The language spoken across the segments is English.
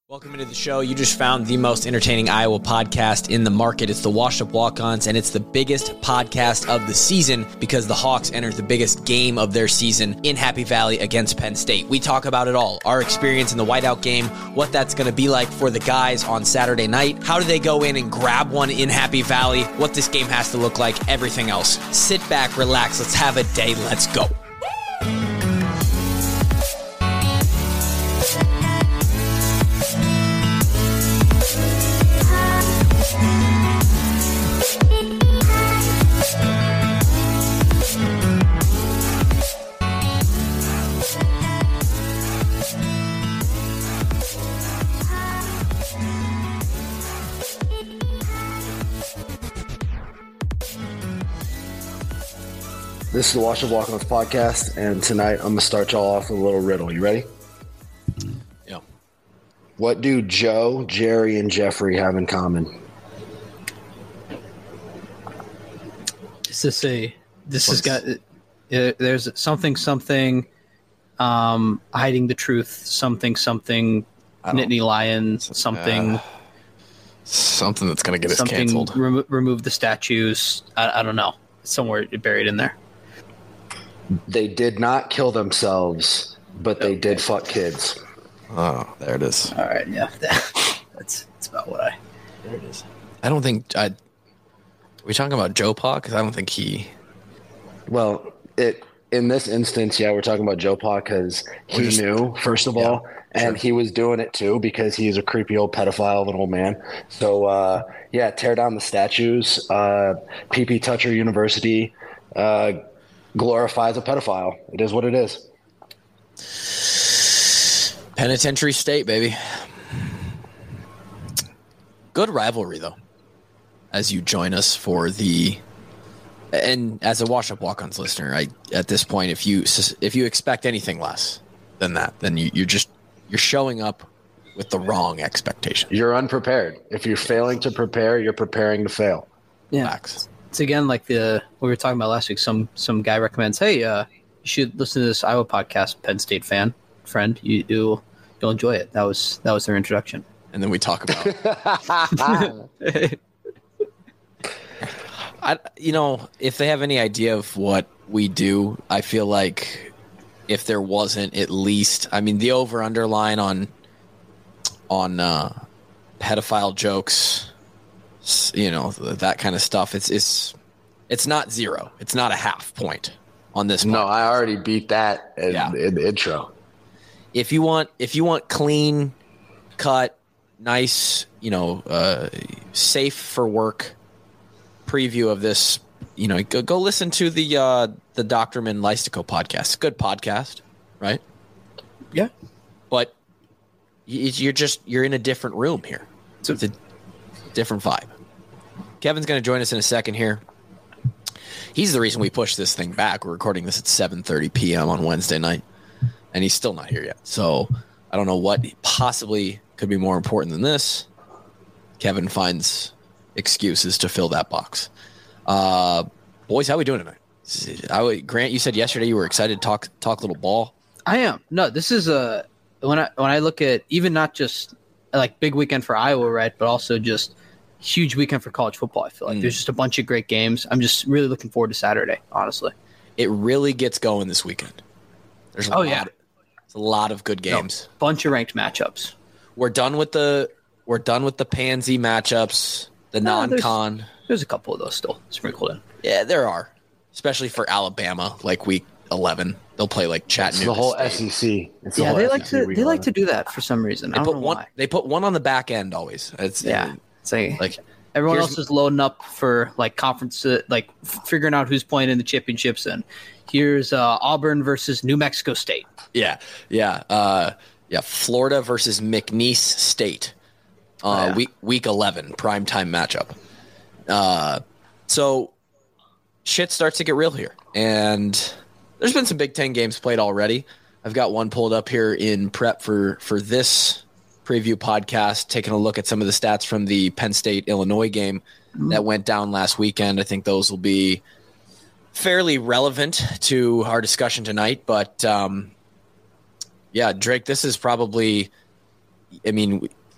Welcome into the show. You just found the most entertaining Iowa podcast in the market. It's the Washed Up Walk-Ons, and it's the biggest podcast of the season because the Hawks entered the biggest game of their season in Happy Valley against Penn State. We talk about it all. Our experience in the whiteout game, what that's going to be like for the guys on Saturday night, how do they go in and grab one in Happy Valley, what this game has to look like, everything else. Sit back, relax, let's have a day, let's go. This is the Washed Up Walk-Ons podcast, and tonight I'm going to start y'all off with a little riddle. You ready? Yeah. What do Joe, Jerry, and Jeffrey have in common? There's something, hiding the truth, something, Nittany Lion, something. Something that's going to get us something canceled. Remove the statues. I don't know. Somewhere buried in there. They did not kill themselves, but they did fuck kids. Oh, there it is. All right, yeah. That's about what I... There it is. I don't think... Are we talking about Joe Pa? Because I don't think he... Well, in this instance, yeah, we're talking about Joe Pa because he knew, first of all, and he was doing it too because he's a creepy old pedophile of an old man. So, tear down the statues. PP Toucher University glorifies a pedophile. It is what it is. Penitentiary State, baby. Good rivalry, though, as you join us for the... And as a Washed Up Walk-Ons listener, at this point, if you expect anything less than that, then you're showing up with the wrong expectation. You're unprepared. If you're failing to prepare, you're preparing to fail. Yeah. Facts. It's again like what we were talking about last week. Some guy recommends, hey, you should listen to this Iowa podcast, Penn State friend. You'll enjoy it. That was their introduction. And then we talk about if they have any idea of what we do, I feel like if there wasn't at least, the over-under line on pedophile jokes, that kind of stuff, it's not zero. It's not a half point on this point. No, I already beat that in the intro. If you want clean cut, nice, safe for work preview of this, go listen to the Doctorman Lystico podcast. Good podcast, right? Yeah. But you're in a different room here. So it's a different vibe. Kevin's going to join us in a second here. He's the reason we pushed this thing back. We're recording this at 7:30 p.m. on Wednesday night, and he's still not here yet. So I don't know what possibly could be more important than this. Kevin finds excuses to fill that box. Boys, how we doing tonight? Grant, you said yesterday you were excited to talk little ball. I am. No, this is when I look at even not just like big weekend for Iowa, right, but also just huge weekend for college football. I feel like there's just a bunch of great games. I'm just really looking forward to Saturday, honestly. It really gets going this weekend. There's a lot of good games. Bunch of ranked matchups. We're done with the pansy matchups, the non-con. There's a couple of those still sprinkled in. Yeah, there are, especially for Alabama, like week 11. They'll play like Chattanooga. It's the whole State. SEC. They like to do that for some reason. I don't know why. They put one on the back end always. It's like everyone else is loading up for like conference, like figuring out who's playing in the championships. And here's Auburn versus New Mexico State. Yeah. Florida versus McNeese State. Week 11 primetime matchup. So shit starts to get real here, and there's been some Big Ten games played already. I've got one pulled up here in prep for this preview podcast, taking a look at some of the stats from the Penn State-Illinois game that went down last weekend. I think those will be fairly relevant to our discussion tonight. But, yeah, Drake, this is probably – I mean,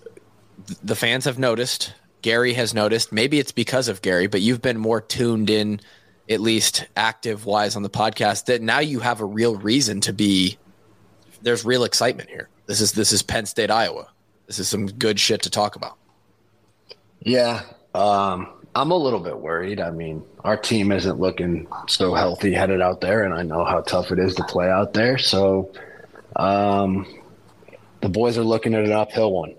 the fans have noticed. Gary has noticed. Maybe it's because of Gary, but you've been more tuned in, at least active-wise on the podcast, that now you have a real reason to be – there's real excitement here. This is Penn State, Iowa. This is some good shit to talk about. Yeah. I'm a little bit worried. I mean, our team isn't looking so healthy headed out there, and I know how tough it is to play out there. So the boys are looking at an uphill one.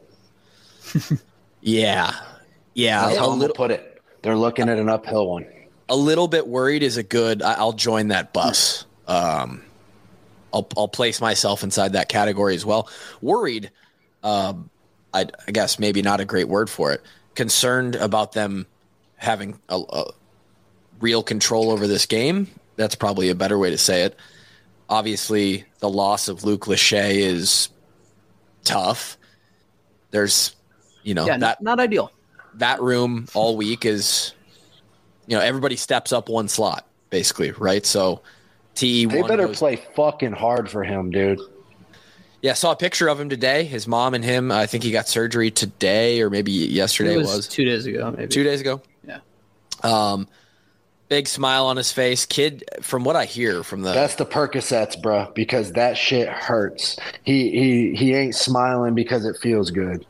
Yeah. That's how I'm going to put it. They're looking at an uphill one. A little bit worried is a good – I'll join that bus. I'll place myself inside that category as well. Worried, I guess maybe not a great word for it. Concerned about them having a real control over this game. That's probably a better way to say it. Obviously, the loss of Luke Lachey is tough. There's, not ideal. That room all week is, everybody steps up one slot, basically, right? So TE1 they better play fucking hard for him, dude. Yeah, I saw a picture of him today. His mom and him, I think he got surgery today or maybe yesterday. It was 2 days ago, maybe. 2 days ago? Yeah. Big smile on his face. Kid, from what I hear from That's the Percocets, bro, because that shit hurts. He ain't smiling because it feels good.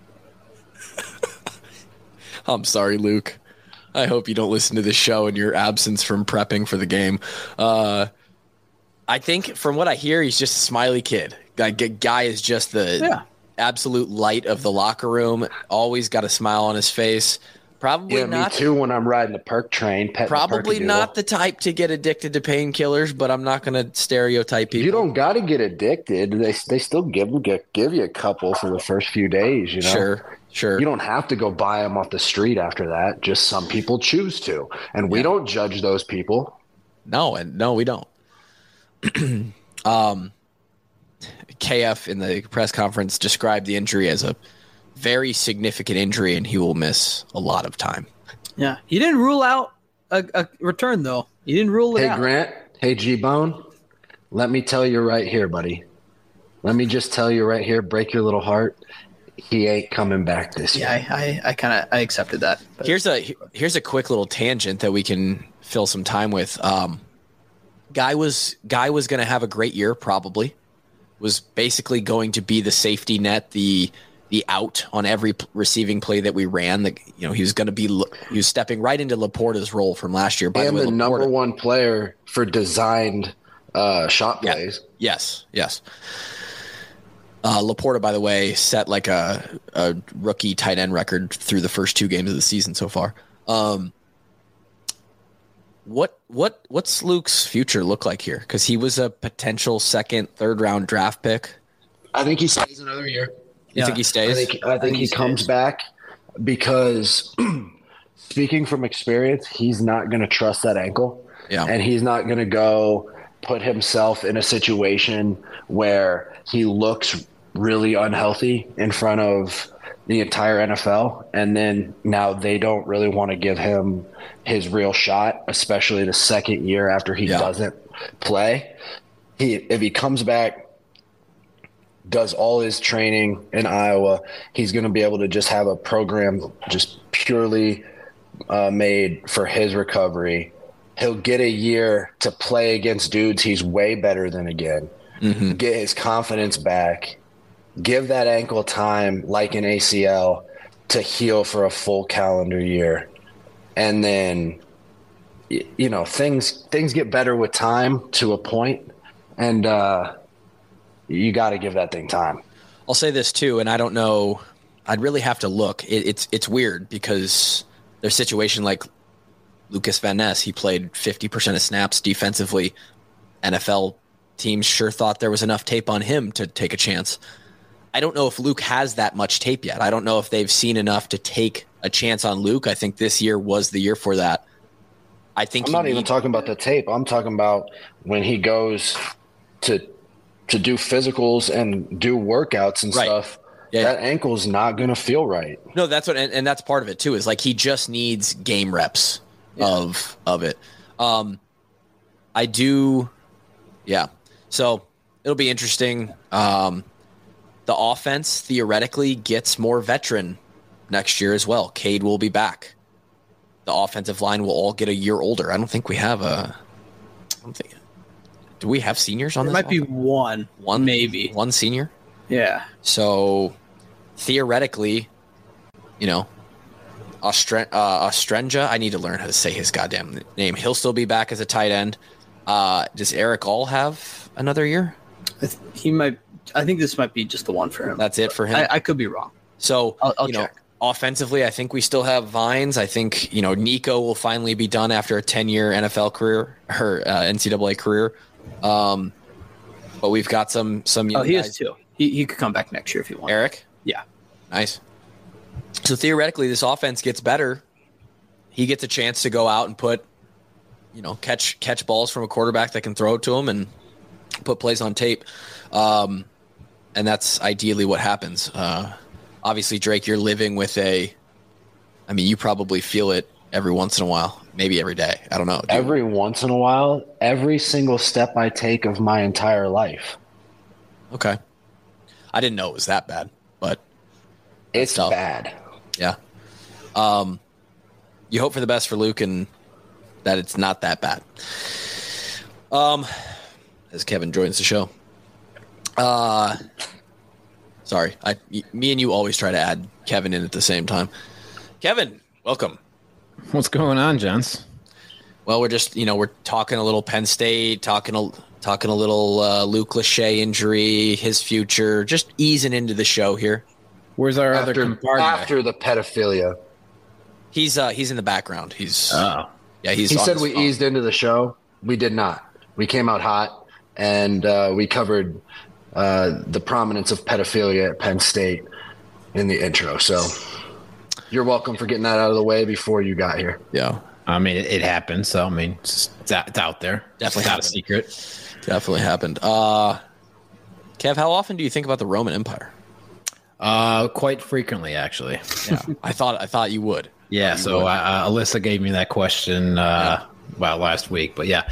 I'm sorry, Luke. I hope you don't listen to this show in your absence from prepping for the game. I think from what I hear, he's just a smiley kid. Guy is just the absolute light of the locker room. Always got a smile on his face. Probably not. Me too when I'm riding the perk train. Probably not the type to get addicted to painkillers, but I'm not going to stereotype people. You don't got to get addicted. They still give you a couple for the first few days. Sure. You don't have to go buy them off the street after that. Just some people choose to, and we don't judge those people. No, we don't. KF in the press conference described the injury as a very significant injury, and he will miss a lot of time. Yeah, he didn't rule out a return, though. He didn't rule it out. Hey, Grant. Hey, G-Bone. Let me tell you right here, buddy. Let me just tell you right here, break your little heart. He ain't coming back this year. Yeah, I accepted that. But. Here's a quick little tangent that we can fill some time with. Guy was going to have a great year, probably. Was basically going to be the safety net, the out on every receiving play that we ran. He was going to be he was stepping right into Laporta's role from last year. And the number one player for designed shot plays. Yes. Laporta, by the way, set like a rookie tight end record through the first 2 games of the season so far. What's Luke's future look like here? Because he was a potential 2nd, 3rd round draft pick. I think he stays another year. You think he stays? I think he comes back because, speaking from experience, he's not going to trust that ankle. Yeah. And he's not going to go put himself in a situation where he looks really unhealthy in front of the entire NFL. And then now they don't really want to give him his real shot, especially the 2nd year after he doesn't play. If he comes back, does all his training in Iowa, he's going to be able to just have a program just purely made for his recovery. He'll get a year to play against dudes he's way better than again, get his confidence back, give that ankle time like an ACL to heal for a full calendar year. And then, things get better with time to a point, and you got to give that thing time. I'll say this too, and I don't know. I'd really have to look. It's weird because their situation, like Lucas Van Ness, he played 50% of snaps defensively. NFL teams sure thought there was enough tape on him to take a chance. I don't know if Luke has that much tape yet. I don't know if they've seen enough to take a chance on Luke. I think this year was the year for that. I'm not even talking about the tape. I'm talking about when he goes to do physicals and do workouts and stuff. Yeah. That ankle's not going to feel right. No, that's what, and that's part of it too, is like he just needs game reps of it. I do. Yeah. So it'll be interesting. The offense theoretically gets more veteran next year as well. Cade will be back. The offensive line will all get a year older. I don't think we have do we have seniors on There this? might be one, maybe. One senior? Yeah. So theoretically, Ostrenja, I need to learn how to say his goddamn name. He'll still be back as a tight end. Does Eric All have another year? He might. I think this might be just the one for him. That's it for him? I could be wrong. So, I'll check. Offensively, I think we still have Vines. I think, Nico will finally be done after a 10-year NFL career, her NCAA career. But we've got some young he guys. is too. He could come back next year if he wants. Eric? Yeah. Nice. So theoretically, this offense gets better. He gets a chance to go out and put, catch balls from a quarterback that can throw it to him and put plays on tape. And that's ideally what happens. Obviously, Drake, you're living with you probably feel it every once in a while, maybe every day. I don't know. Every once in a while, every single step I take of my entire life. Okay. I didn't know it was that bad, but it's tough. Bad. Yeah. You hope for the best for Luke and that it's not that bad. As Kevin joins the show. Sorry, me and you always try to add Kevin in at the same time. Kevin, welcome. What's going on, gents? Well, we're just, we're talking a little Penn State, talking a little Luke Lachey injury, his future, just easing into the show here. Where's our other compadre? After the pedophilia. He's in the background. He said we phone. eased into the show. We did not. We came out hot, and we covered the prominence of pedophilia at Penn State in the intro. So you're welcome for getting that out of the way before you got here. Yeah. I mean, it happened. So, it's out there. Definitely it's not happened. a secret. Definitely happened. Kev, how often do you think about the Roman Empire? Quite frequently, actually. Yeah. I thought you would. Yeah. So Alyssa gave me that question last week, but yeah.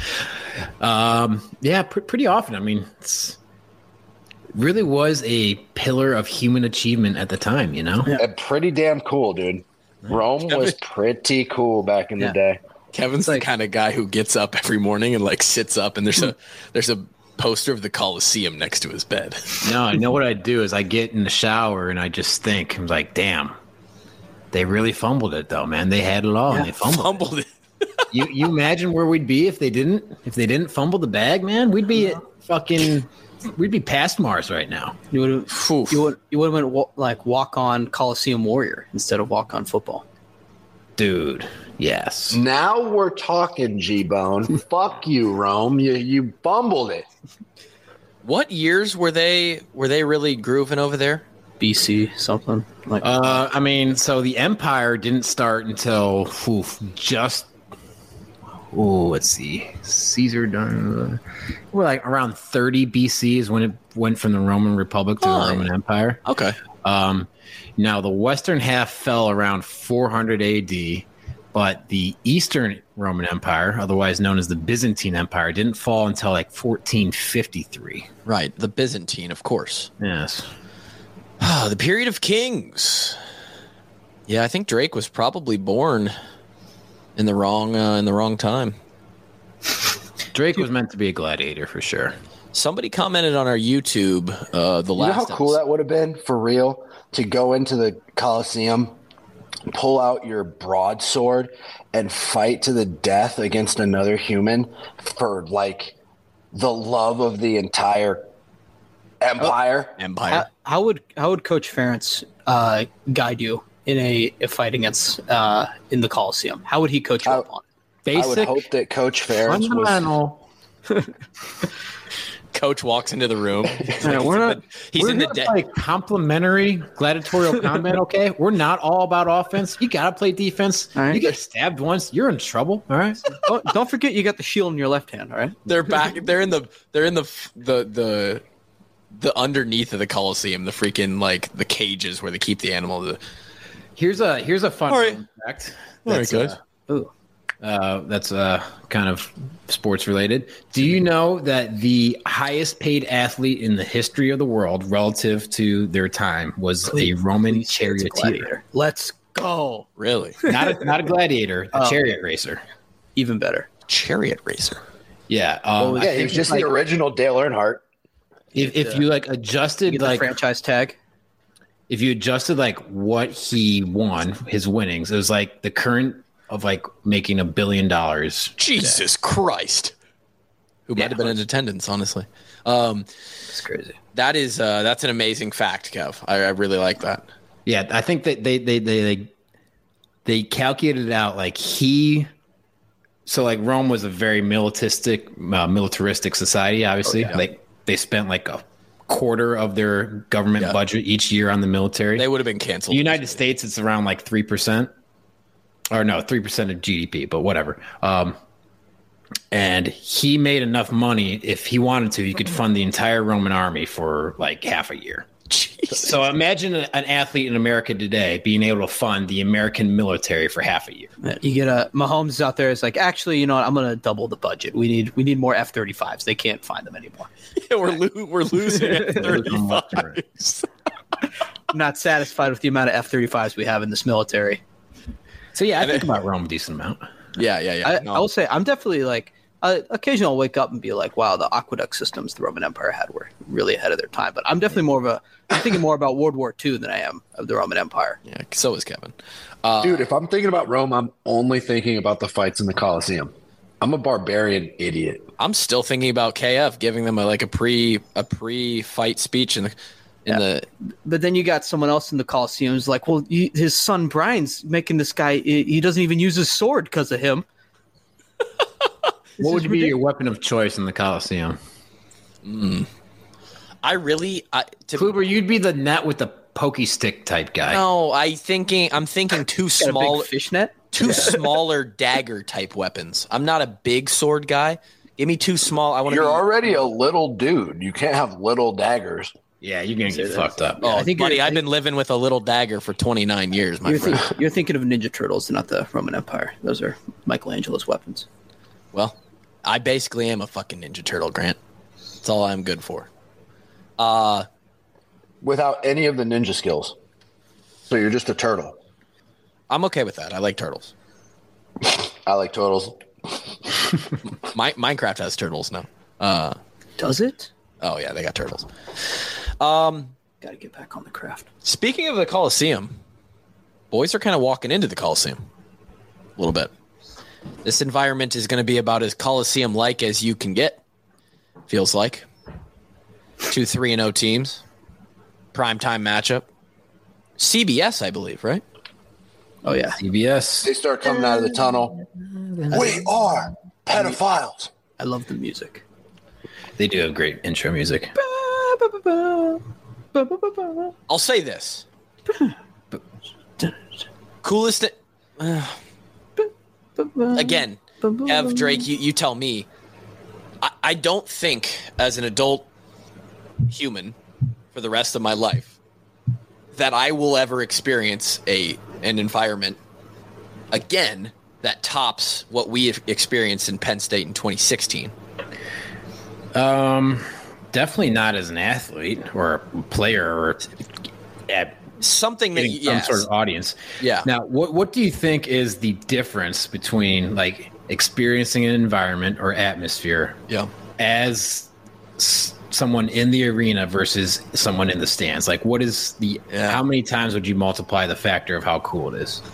Pretty often. It's really was a pillar of human achievement at the time, Yeah. Pretty damn cool, dude. Rome was pretty cool back in the day. Kevin's the kind of guy who gets up every morning and sits up and there's a poster of the Colosseum next to his bed. No, I know what I do is I get in the shower and I just think, I'm like, damn, they really fumbled it though, man. They had it all and they fumbled it. You imagine where we'd be if they didn't fumble the bag, man? We'd be past Mars right now. You would have been walk on Coliseum Warrior instead of walk on football. Dude, yes. Now we're talking, G-Bone. Fuck you, Rome. You bumbled it. What years were they really grooving over there? BC, something like so the Empire didn't start until let's see. Caesar done. We're around 30 BC is when it went from the Roman Republic to the Roman Empire. Okay. Now the western half fell around 400 AD, but the Eastern Roman Empire, otherwise known as the Byzantine Empire, didn't fall until 1453. Right, the Byzantine, of course. Yes. The period of kings. Yeah, I think Drake was probably born in the wrong time. Drake was meant to be a gladiator for sure. Somebody commented on our YouTube the last. You know how cool that would have been for real to go into the Colosseum, pull out your broadsword, and fight to the death against another human for the love of the entire empire. How would Coach Ferentz guide you in a fight against in the Coliseum? How would he coach you up on it? I would hope that Coach Ferentz was. Coach walks into the room. He's in the complimentary gladiatorial combat. Okay, we're not all about offense. You gotta play defense. All right. You get stabbed once, you're in trouble. All right. Don't forget you got the shield in your left hand. All right. They're back. They're in the underneath of the Coliseum. The freaking the cages where they keep the animal. Here's a fun All right. fact. All right, guys. That's kind of sports related. Do you know that the highest paid athlete in the history of the world relative to their time was a Roman charioteer? Let's go. Really? Not a gladiator, a chariot racer. Even better. Chariot racer. Yeah. He was just the original Dale Earnhardt. If you like adjusted like franchise tag. If you adjusted like what he won, his winnings, it was like the current of like making $1 billion. Jesus Christ. Who might have been in attendance, honestly. It's crazy. That's an amazing fact, Kev. I really like that. Yeah, I think that they calculated it out like Rome was a very militaristic society, obviously. Like they spent like a quarter of their government budget each year on the military. They would have been canceled. The United States, it's around like 3%. Or no, 3% of GDP, but whatever. And he made enough money, if he wanted to, he could fund the entire Roman army for like half a year. Jesus. So imagine an athlete in America today being able to fund the American military for half a year. You get Mahomes out there is like, actually, you know what? I'm going to double the budget. We need more F-35s. They can't find them anymore. Yeah, we're losing F-35s. I'm not satisfied with the amount of F-35s we have in this military. So yeah, I think about Rome a decent amount. Yeah. I will say I'm definitely like occasionally I'll wake up and be like, wow, the aqueduct systems the Roman Empire had were really ahead of their time. But I'm definitely I'm thinking more about World War II than I am of the Roman Empire. Yeah, so is Kevin. Dude, if I'm thinking about Rome, I'm only thinking about the fights in the Colosseum. I'm a barbarian idiot. I'm still thinking about KF giving them a pre-fight speech But then you got someone else in the Colosseum who's like, well, his son Brian's making this guy. He doesn't even use his sword because of him. What would be your weapon of choice in the Colosseum? Kluber, you'd be the net with the pokey stick type guy. No, I'm thinking too small. Fishnet. Smaller dagger type weapons. I'm not a big sword guy. Give me too small. You're already a little dude. You can't have little daggers. Yeah, you're gonna get fucked up. Oh, buddy, I've been living with a little dagger for 29 years, my friend. You're thinking of Ninja Turtles, not the Roman Empire. Those are Michelangelo's weapons. Well, I basically am a fucking Ninja Turtle, Grant. That's all I'm good for. Without any of the ninja skills. So you're just a turtle. I'm okay with that. I like turtles. I like turtles. Minecraft has turtles now. Does it? Oh, yeah, they got turtles. Got to get back on the craft. Speaking of the Colosseum, boys are kind of walking into the Colosseum a little bit. This environment is going to be about as Colosseum-like as you can get, feels like. 2 3-0 teams. Primetime matchup. CBS, I believe, right? Oh, yeah. CBS. They start coming out of the tunnel. We are pedophiles. I love the music. They do have great intro music. I'll say this. Coolest. Again, Ev, Drake, you tell me. I don't think, as an adult human for the rest of my life, that I will ever experience an environment again that tops what we have experienced in Penn State in 2016. Definitely not as an athlete or a player or something that some sort of audience. Yeah. Now, what do you think is the difference between like experiencing an environment or atmosphere as someone in the arena versus someone in the stands? Like, what is how many times would you multiply the factor of how cool it is?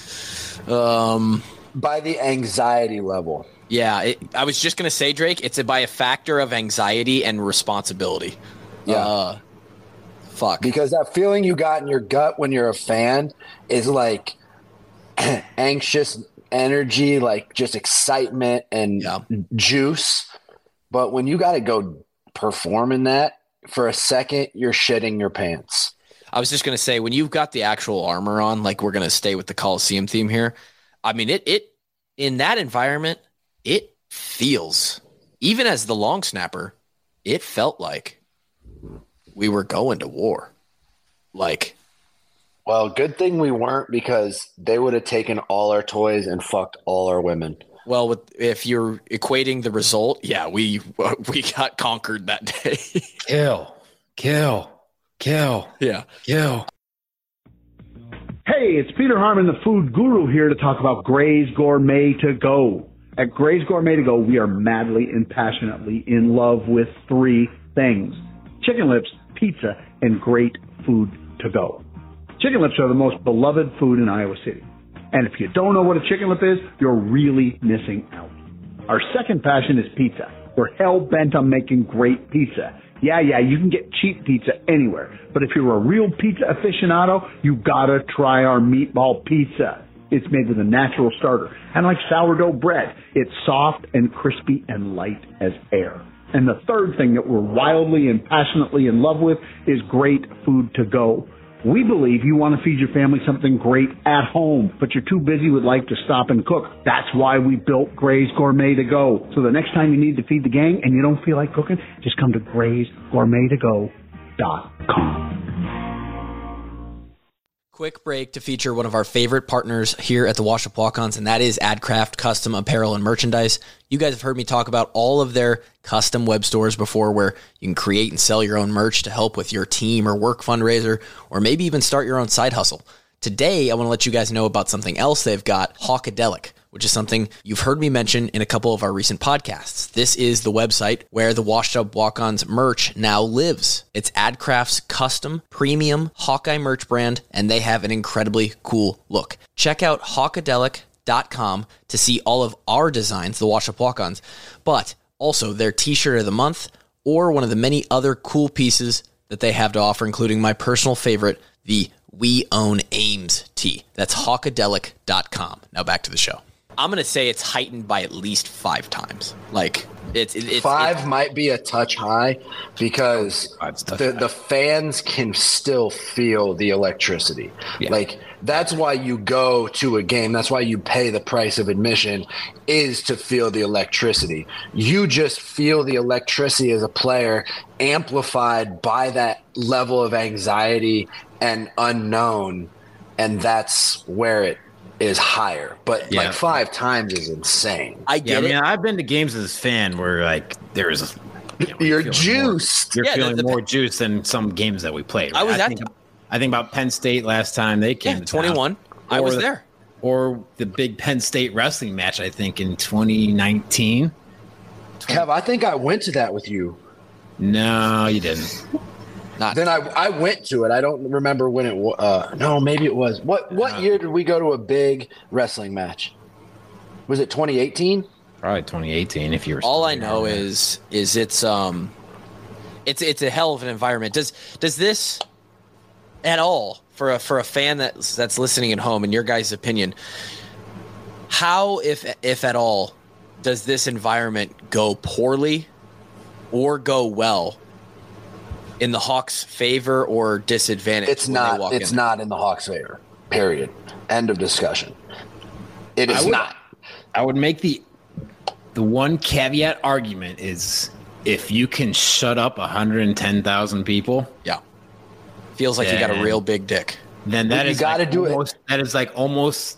By the anxiety level. Yeah, I was just going to say, Drake, it's by a factor of anxiety and responsibility. Yeah. Fuck. Because that feeling you got in your gut when you're a fan is like anxious energy, like just excitement and juice. But when you got to go perform in that for a second, you're shitting your pants. I was just going to say, when you've got the actual armor on, like we're going to stay with the Coliseum theme here. I mean, it in that environment, it feels, even as the long snapper, it felt like we were going to war. Like Well, good thing we weren't, because they would have taken all our toys and fucked all our women. Well, if you're equating the result, yeah, we got conquered that day. Kill. Yeah. Hey, it's Peter Harmon, the food guru, here to talk about Gray's Gourmet to Go. At Gray's Gourmet to Go, we are madly and passionately in love with three things: chicken lips, pizza, and great food to go. Chicken lips are the most beloved food in Iowa City. And if you don't know what a chicken lip is, you're really missing out. Our second passion is pizza. We're hell-bent on making great pizza. Yeah, you can get cheap pizza anywhere. But if you're a real pizza aficionado, you gotta try our meatball pizza. It's made with a natural starter. And like sourdough bread, it's soft and crispy and light as air. And the third thing that we're wildly and passionately in love with is great food to go. We believe you want to feed your family something great at home, but you're too busy with life to stop and cook. That's why we built Gray's Gourmet to Go. So the next time you need to feed the gang and you don't feel like cooking, just come to graysgourmettogo.com. Quick break to feature one of our favorite partners here at the Washup Walk-Ons, and that is AdCraft Custom Apparel and Merchandise. You guys have heard me talk about all of their custom web stores before, where you can create and sell your own merch to help with your team or work fundraiser, or maybe even start your own side hustle. Today, I want to let you guys know about something else they've got, Hawkadelic, which is something you've heard me mention in a couple of our recent podcasts. This is the website where the Washed Up Walk-Ons merch now lives. It's AdCraft's custom premium Hawkeye merch brand, and they have an incredibly cool look. Check out Hawkadelic.com to see all of our designs, the Washed Up Walk-Ons, but also their t-shirt of the month, or one of the many other cool pieces that they have to offer, including my personal favorite, the We Own Ames tee. That's Hawkadelic.com. Now back to the show. I'm going to say it's heightened by at least 5 times. Like, it's five might be a touch high, because the fans can still feel the electricity. Yeah. Like, that's why you go to a game. That's why you pay the price of admission, is to feel the electricity. You just feel the electricity as a player, amplified by that level of anxiety and unknown. And that's where it is higher, but like 5 times is insane. I get it. I've been to games as a fan where like there's you're juiced. You're feeling more juice than some games that we played. Right? I think about Penn State last time they came to 21. I was there. Or the big Penn State wrestling match, I think in 2019. Kev, I think I went to that with you. No, you didn't. Then I went to it. I don't remember when it was. No, maybe it was. What year did we go to a big wrestling match? Was it 2018? Probably 2018. If you were. All I know is it's a hell of an environment. Does this at all for a fan that's listening at home, in your guys' opinion, how, if at all, does this environment go poorly or go well in the Hawks' favor or disadvantage? It's not. It's not in the Hawks' favor. Period. End of discussion. It is not. I would make the one caveat argument is if you can shut up 110,000 people. Yeah. Feels like you got a real big dick. Then that is got to do it. That is like almost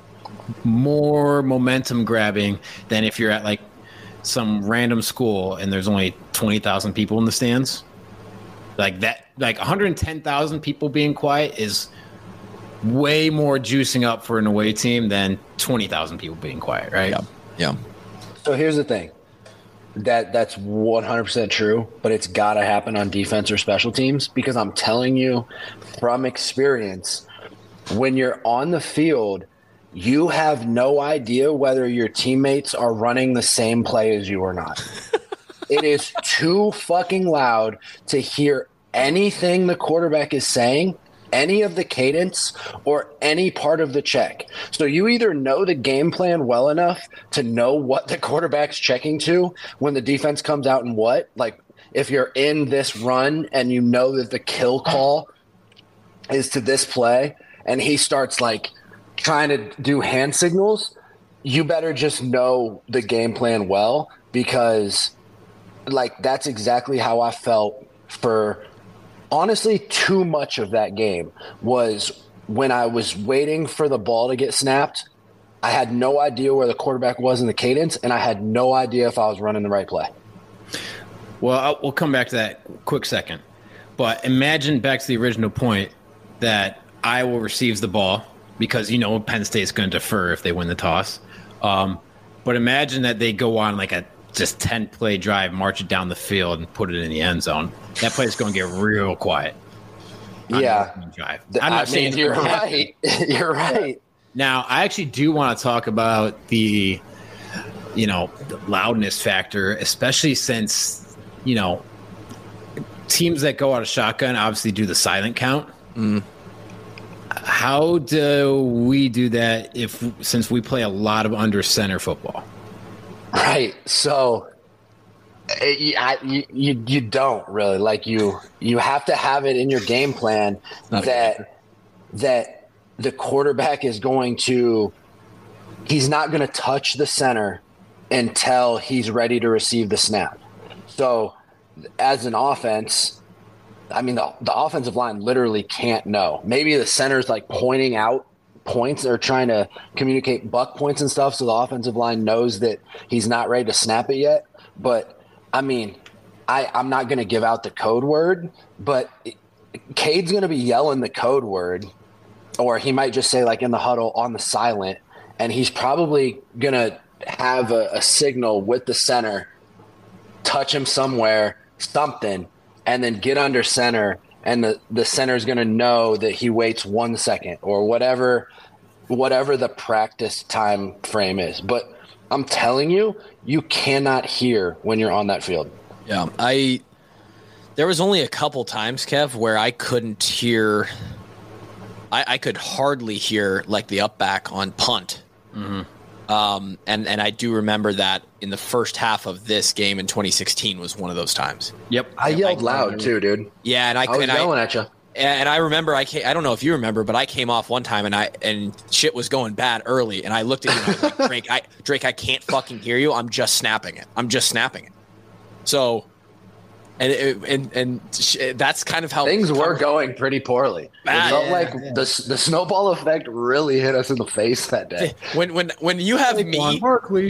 more momentum grabbing than if you're at like some random school and there's only 20,000 people in the stands. Like that, like 110,000 people being quiet is way more juicing up for an away team than 20,000 people being quiet, right? Yeah. So here's the thing. That's 100% true, but it's got to happen on defense or special teams, because I'm telling you from experience, when you're on the field, you have no idea whether your teammates are running the same play as you or not. It is too fucking loud to hear anything the quarterback is saying, any of the cadence, or any part of the check. So you either know the game plan well enough to know what the quarterback's checking to when the defense comes out and what. Like, if you're in this run and you know that the kill call is to this play and he starts like trying to do hand signals, you better just know the game plan well, because like that's exactly how I felt for honestly too much of that game. Was when I was waiting for the ball to get snapped, I had no idea where the quarterback was in the cadence, and I had no idea if I was running the right play. Well, we'll come back to that quick second. But imagine back to the original point that Iowa receives the ball because, Penn State's going to defer if they win the toss. But imagine that they go on like a just 10-play drive, march it down the field, and put it in the end zone. That play's going to get real quiet. Yeah. Drive. I'm not saying you're right. You're right. Now, I actually do want to talk about the loudness factor, especially since, teams that go out of shotgun obviously do the silent count. Mm. How do we do that since we play a lot of under center football? Right. So you don't really you have to have it in your game plan that the quarterback is he's not going to touch the center until he's ready to receive the snap. So as an offense, I mean, the offensive line literally can't know. Maybe the center's like pointing out points or trying to communicate buck points and stuff, so the offensive line knows that he's not ready to snap it yet. But, I mean, I'm not going to give out the code word, but Cade's going to be yelling the code word, or he might just say, like, in the huddle on the silent, and he's probably going to have a signal with the center, touch him somewhere, something, and then get under center, and the center is going to know that he waits 1 second or whatever the practice time frame is. But I'm telling you, you cannot hear when you're on that field. Yeah, there was only a couple times, Kev, where I couldn't hear. I could hardly hear like the up back on punt. Mm-hmm. And I do remember that in the first half of this game in 2016 was one of those times. Yep. I yelled loud too, dude. Yeah, and I was yelling at you. And I remember I don't know if you remember, but I came off one time and shit was going bad early, and I looked at you and I was like, Drake, I can't fucking hear you. I'm just snapping it. So, and that's kind of how things were going pretty poorly. It felt like the snowball effect really hit us in the face that day. When you have me, Barkley,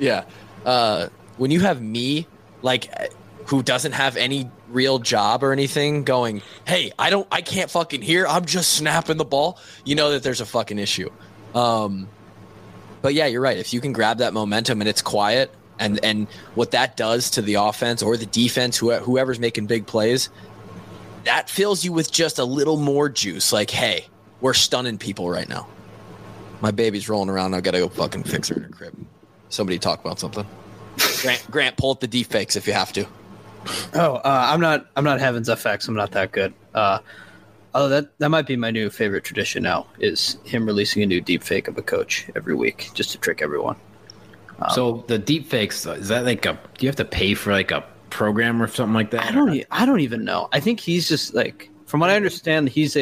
when you have me, like, who doesn't have any real job or anything, going, hey, I can't fucking hear. I'm just snapping the ball. You know that there's a fucking issue. But yeah, you're right. If you can grab that momentum and it's quiet. And what that does to the offense or the defense, whoever's making big plays, that fills you with just a little more juice. Like, hey, we're stunning people right now. My baby's rolling around. I've got to go fucking fix her in her crib. Somebody talk about something. Grant, pull up the deep fakes if you have to. Oh, I'm not Heavens FX. I'm not that good. That might be my new favorite tradition now, is him releasing a new deep fake of a coach every week just to trick everyone. So the deep fakes, is that like do you have to pay for like a program or something like that? I don't even know. I think he's just like, from what I understand, he's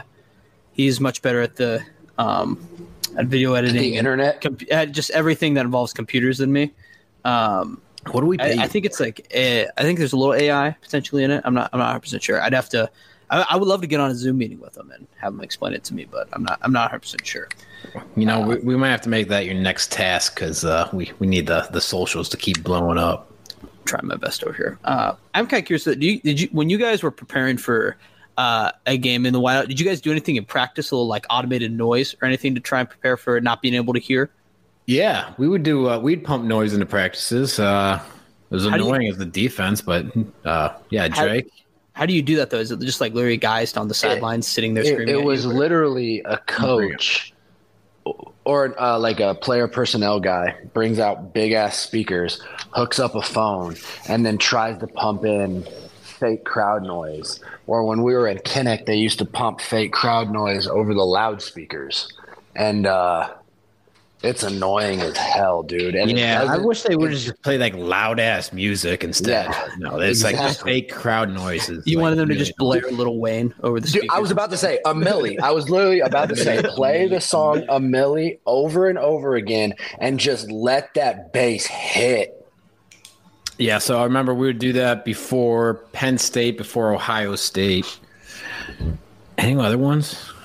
much better at the at video editing, the internet, just everything that involves computers than me. What do we pay? I think it's like I think there's a little AI potentially in it. I'm not 100% sure. I'd have to. I would love to get on a Zoom meeting with him and have him explain it to me, but I'm not 100% sure. We might have to make that your next task, because we need the socials to keep blowing up. Trying my best over here. I'm kind of curious. Did you when you guys were preparing for a game in the whiteout, did you guys do anything in practice, a little like automated noise or anything to try and prepare for not being able to hear? Yeah, we would do. We'd pump noise into practices. It was annoying as the defense, but Drake. How do you do that though? Is it just like literally guys down the sidelines sitting there screaming? It was literally a coach or like a player personnel guy brings out big ass speakers, hooks up a phone, and then tries to pump in fake crowd noise. Or when we were in Kinnick, they used to pump fake crowd noise over the loudspeakers, and it's annoying as hell, dude. And I wish they would just play like loud ass music instead. Yeah, no, it's like just fake crowd noises. You like, wanted them to just blare Lil Wayne over the speakers. Dude, I was about to say a Milli. I was literally about to say play the song a Milli over and over again and just let that bass hit. Yeah, so I remember we would do that before Penn State, before Ohio State. Any other ones?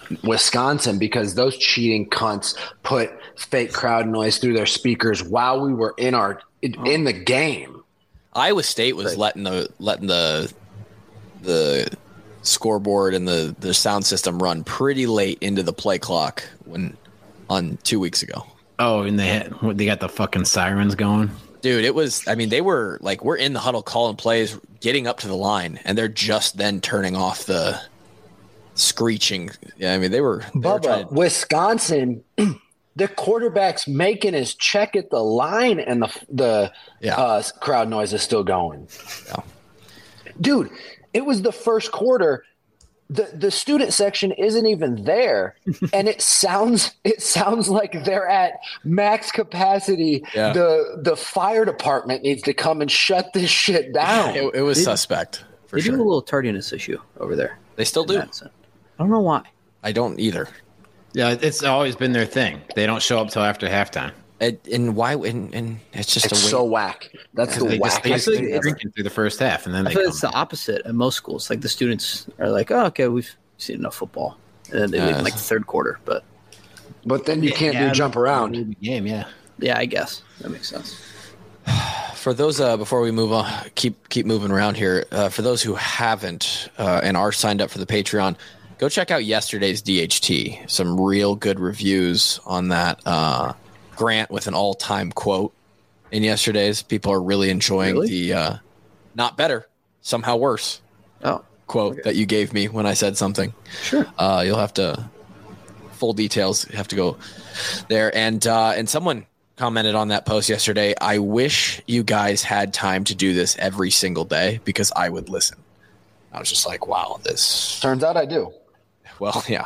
Wisconsin because those cheating cunts put fake crowd noise through their speakers while we were in the game. Iowa State was letting the scoreboard and the sound system run pretty late into the play clock on 2 weeks ago. Oh, and they got the fucking sirens going. Dude, it was. I mean, they were like, we're in the huddle calling plays, getting up to the line, and they're just then turning off the screeching. Yeah, I mean, they were Bubba, Wisconsin. The quarterback's making his check at the line, and the crowd noise is still going. Yeah. Dude, it was the first quarter. The student section isn't even there, and it sounds like they're at max capacity. Yeah. The fire department needs to come and shut this shit down. It was suspect. They do a little tardiness issue over there. They still do. I don't know why. I don't either. Yeah, it's always been their thing. They don't show up till after halftime. And why? And it's just It's so whack. That's the They whack. just drinking through the first half, and then I feel it's the opposite at most schools. Like the students are like, "Oh, okay, we've seen enough football," and then they leave in like the third quarter. But then you can't do jump around. Game, yeah. Yeah, I guess that makes sense. For those before we move on, keep moving around here. For those who haven't and are signed up for the Patreon, go check out yesterday's DHT. Some real good reviews on that. Grant with an all-time quote in yesterday's. People are really enjoying the not better, somehow worse quote that you gave me when I said something. Sure. You'll have to full details have to go there. And someone commented on that post yesterday, I wish you guys had time to do this every single day because I would listen. I was just like, wow, this Turns out I do. well, yeah.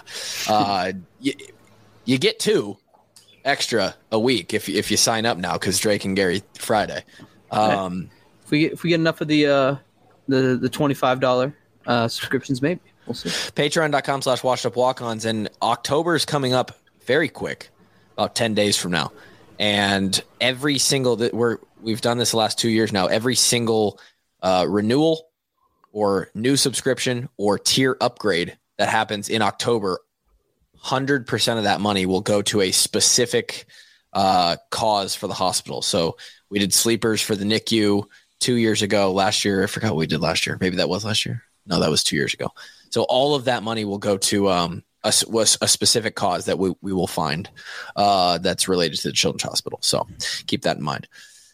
You get 2 extra a week if you sign up now because Drake and Gary Friday. If we get enough of the $25 subscriptions, maybe we'll see. Patreon.com/washedupwalk-ons, and October is coming up very quick, about 10 days from now. And every single we've done this the last 2 years now. Every single renewal or new subscription or tier upgrade that happens in October, 100% of that money will go to a specific cause for the hospital. So we did sleepers for the NICU 2 years ago. Last year, I forgot what we did last year. Maybe that was last year. No, that was 2 years ago. So all of that money will go to a specific cause that we will find that's related to the Children's Hospital. So keep that in mind.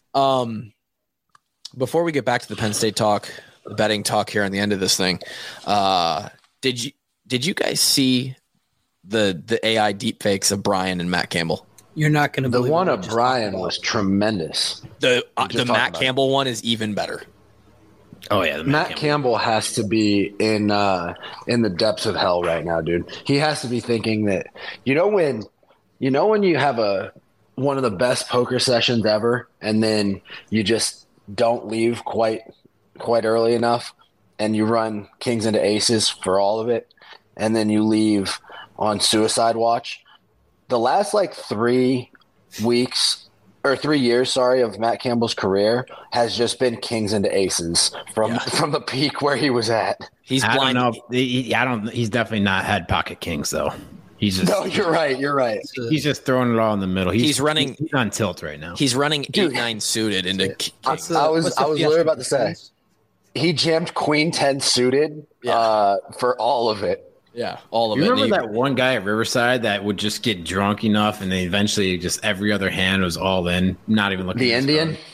Before we get back to the Penn State talk, the betting talk here on the end of this thing, did you guys see the AI deepfakes of Brian and Matt Campbell? You're not going to The believe one what I of just Brian talked was tremendous. The talking Matt about Campbell one is even better. Oh yeah, Matt Campbell has to be in the depths of hell right now, dude. He has to be thinking that when you have one of the best poker sessions ever, and then you just don't leave quite early enough, and you run kings into aces for all of it, and then you leave on suicide watch. The last 3 weeks or 3 years, of Matt Campbell's career has just been kings into aces from the peak where he was at. He's blind. I don't know. He's definitely not had pocket kings though. He's just No, you're right. You're right. He's just throwing it all in the middle. He's running. He's on tilt right now. He's running 8-9 suited into kings. I was literally about to say he jammed queen 10 suited for all of it. Yeah, all of you it. Remember that one guy at Riverside that would just get drunk enough, and then eventually just every other hand was all in, not even looking. The at his Indian. phone?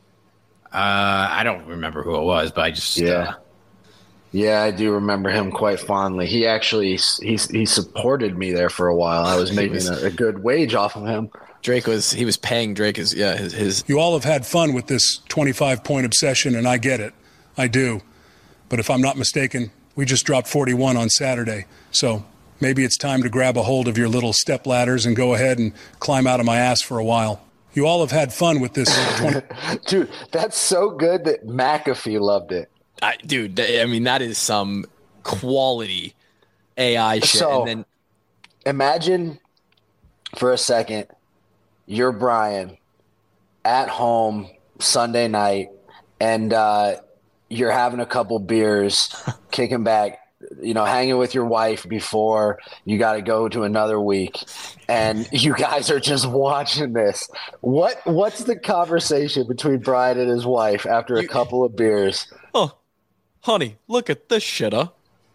I don't remember who it was, but I just Yeah, I do remember him quite fondly. He actually he supported me there for a while. I was making a good wage off of him. He was paying Drake his. You all have had fun with this 25-point obsession, and I get it. I do. But if I'm not mistaken, we just dropped 41 on Saturday. So maybe it's time to grab a hold of your little step ladders and go ahead and climb out of my ass for a while. You all have had fun with this 20. Dude, that's so good that McAfee loved it. That is some quality AI shit. So, and then imagine for a second, you're Brian at home Sunday night, and you're having a couple beers, kicking back, hanging with your wife before you got to go to another week, and you guys are just watching this. What's the conversation between Brian and his wife after a couple of beers? Oh, honey, look at this shitter.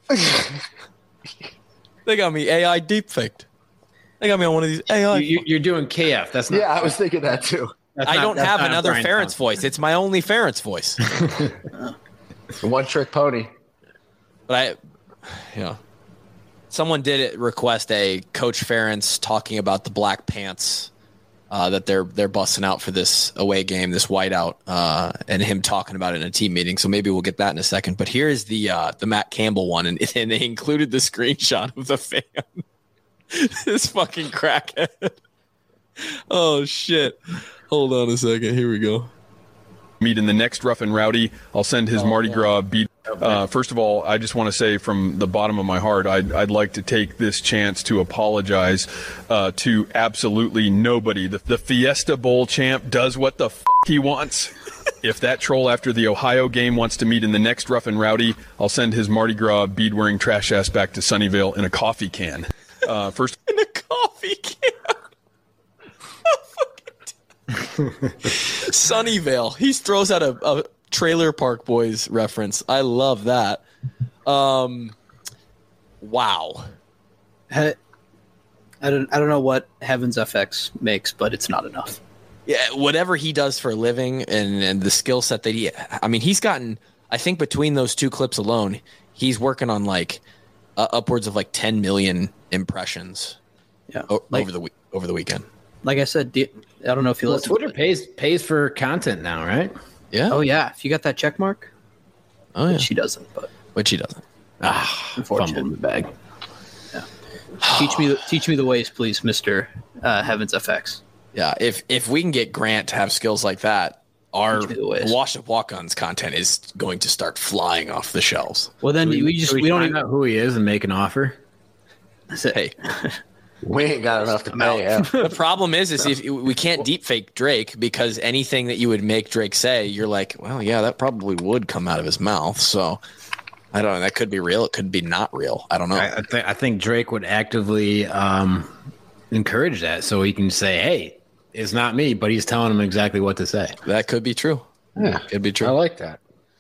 They got me AI deepfaked. They got me on one of these AI. You're doing KF. That's not. Yeah, I was thinking that too. I don't have another Ferentz voice. It's my only Ferentz voice. One trick pony. But someone did request a Coach Ferentz talking about the black pants that they're busting out for this away game, this whiteout, and him talking about it in a team meeting. So maybe we'll get that in a second. But here's the Matt Campbell one, and they included the screenshot of the fan. This fucking crackhead. Oh shit! Hold on a second. Here we go. Meet in the next Rough and Rowdy. I'll send his Mardi Gras beat. First of all, I just want to say from the bottom of my heart, I'd like to take this chance to apologize to absolutely nobody. The Fiesta Bowl champ does what the he wants. If that troll after the Ohio game wants to meet in the next Rough and Rowdy, I'll send his Mardi Gras bead-wearing trash ass back to Sunnyvale in a coffee can. First in a coffee can. Sunnyvale. He throws out a Trailer Park Boys reference. I love that. Wow. I don't know what Heavens FX makes, but it's not enough. Yeah, whatever he does for a living and the skill set that he's gotten, I think between those two clips alone, he's working on like upwards of like 10 million impressions. Yeah, over the weekend. Like I said, I don't know if you listen. Twitter pays for content now, right? Yeah. Oh yeah. If you got that check mark. Oh yeah. She doesn't, but she doesn't. Unfortunately, fumbled in the bag. Yeah. teach me the ways, please, Mr. Heavens FX. Yeah. If we can get Grant to have skills like that, our Washed Up Walk-Ons content is going to start flying off the shelves. Well, then we don't even know who he is and make an offer. Hey. We ain't got enough to pay him. The problem is if we can't deep fake Drake because anything that you would make Drake say, you're like, well, yeah, that probably would come out of his mouth. So I don't know. That could be real. It could be not real. I don't know. I think Drake would actively encourage that so he can say, hey, it's not me, but he's telling him exactly what to say. That could be true. Yeah, could be true. I like that.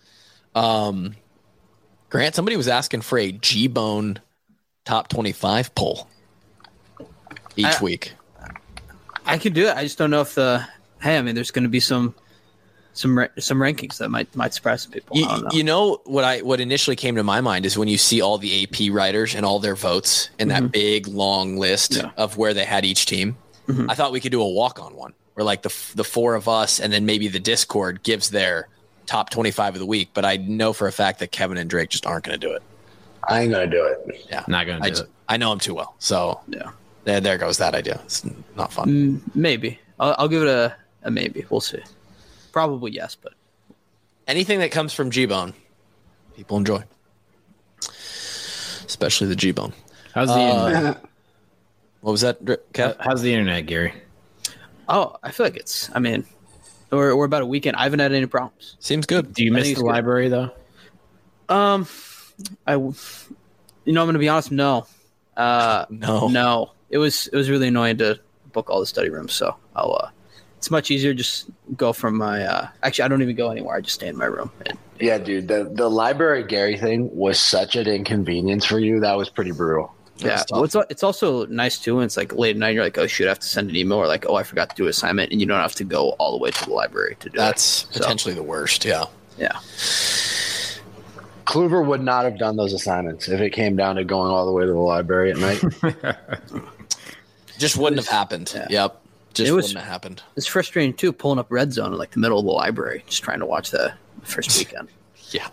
Grant, somebody was asking for a G-Bone top 25 poll each week. I could do it. I just don't know if there's going to be some rankings that might surprise some people. You know what initially came to my mind is when you see all the AP writers and all their votes in that big long list of where they had each team. Mm-hmm. I thought we could do a walk-on one where like the four of us and then maybe the Discord gives their top 25 of the week. But I know for a fact that Kevin and Drake just aren't going to do it. I ain't going to do it. Yeah, not going to do it. I know him too well. So yeah. There goes that idea. It's not fun. Maybe. I'll give it a maybe. We'll see. Probably yes, but anything that comes from G-Bone, people enjoy. Especially the G-Bone. How's the internet? What was that, Kev? How's the internet, Gary? Oh, I feel like we're about a weekend. I haven't had any problems. Seems good. Do you miss the library though? I'm going to be honest. No. No. It was really annoying to book all the study rooms. So it's much easier just go from my. Actually, I don't even go anywhere. I just stay in my room. Yeah, dude. The library Gary thing was such an inconvenience for you. That was pretty brutal. Yeah. Well, it's also nice too. And it's like late at night. You're like, oh shoot, I have to send an email, or like, oh, I forgot to do an assignment, and you don't have to go all the way to the library to do That's potentially the worst. Yeah. Yeah. Kluver would not have done those assignments if it came down to going all the way to the library at night. Just wouldn't have happened. Yeah. Yep. Wouldn't have happened. It's frustrating too, pulling up Red Zone in like the middle of the library, just trying to watch the first weekend. Yeah.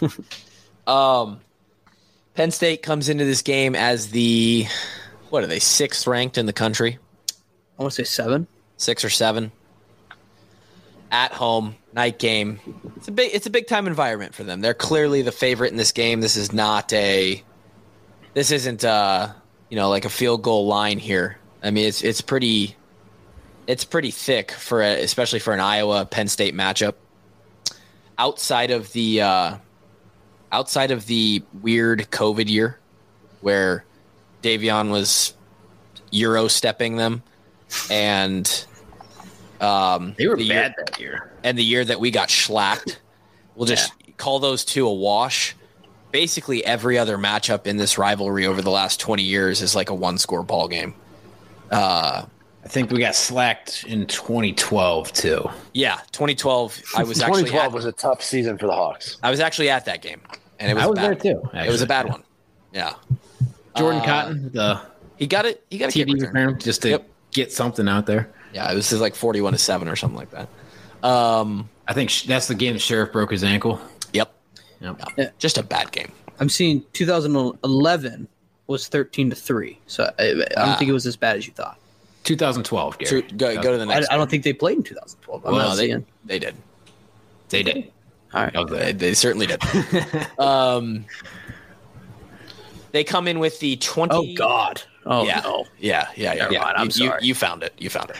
Penn State comes into this game as the, what are they, 6th ranked in the country? I want to say 7. 6 or 7. At home, night game. It's a big time environment for them. They're clearly the favorite in this game. This isn't like a field goal line here. I mean, it's pretty thick especially for an Iowa Penn State matchup. Outside of the outside of the weird COVID year where Davion was Euro stepping them, and they were bad that year, and the year that we got shellacked, we'll just call those two a wash. Basically, every other matchup in this rivalry over the last 20 years is like a one-score ball game. I think we got slacked in 2012 too. Yeah, 2012. I was 2012 was a tough season for the Hawks. I was actually at that game, and it was I was bad. there too. Actually. It was a bad one. Yeah, Jordan Cotton, he got it. He got a TD return just to get something out there. Yeah, it was like 41-7 or something like that. I think that's the game the Sheriff broke his ankle. Yep. Yeah. Just a bad game. I'm seeing 2011 was 13-3, so I don't think it was as bad as you thought. 2012, Gary. Go to the next. I don't think they played in 2012. No, they did. They did. All right. Okay. They certainly did. They come in with the 20. Oh God. Oh yeah. no. Yeah. I'm sorry. You found it.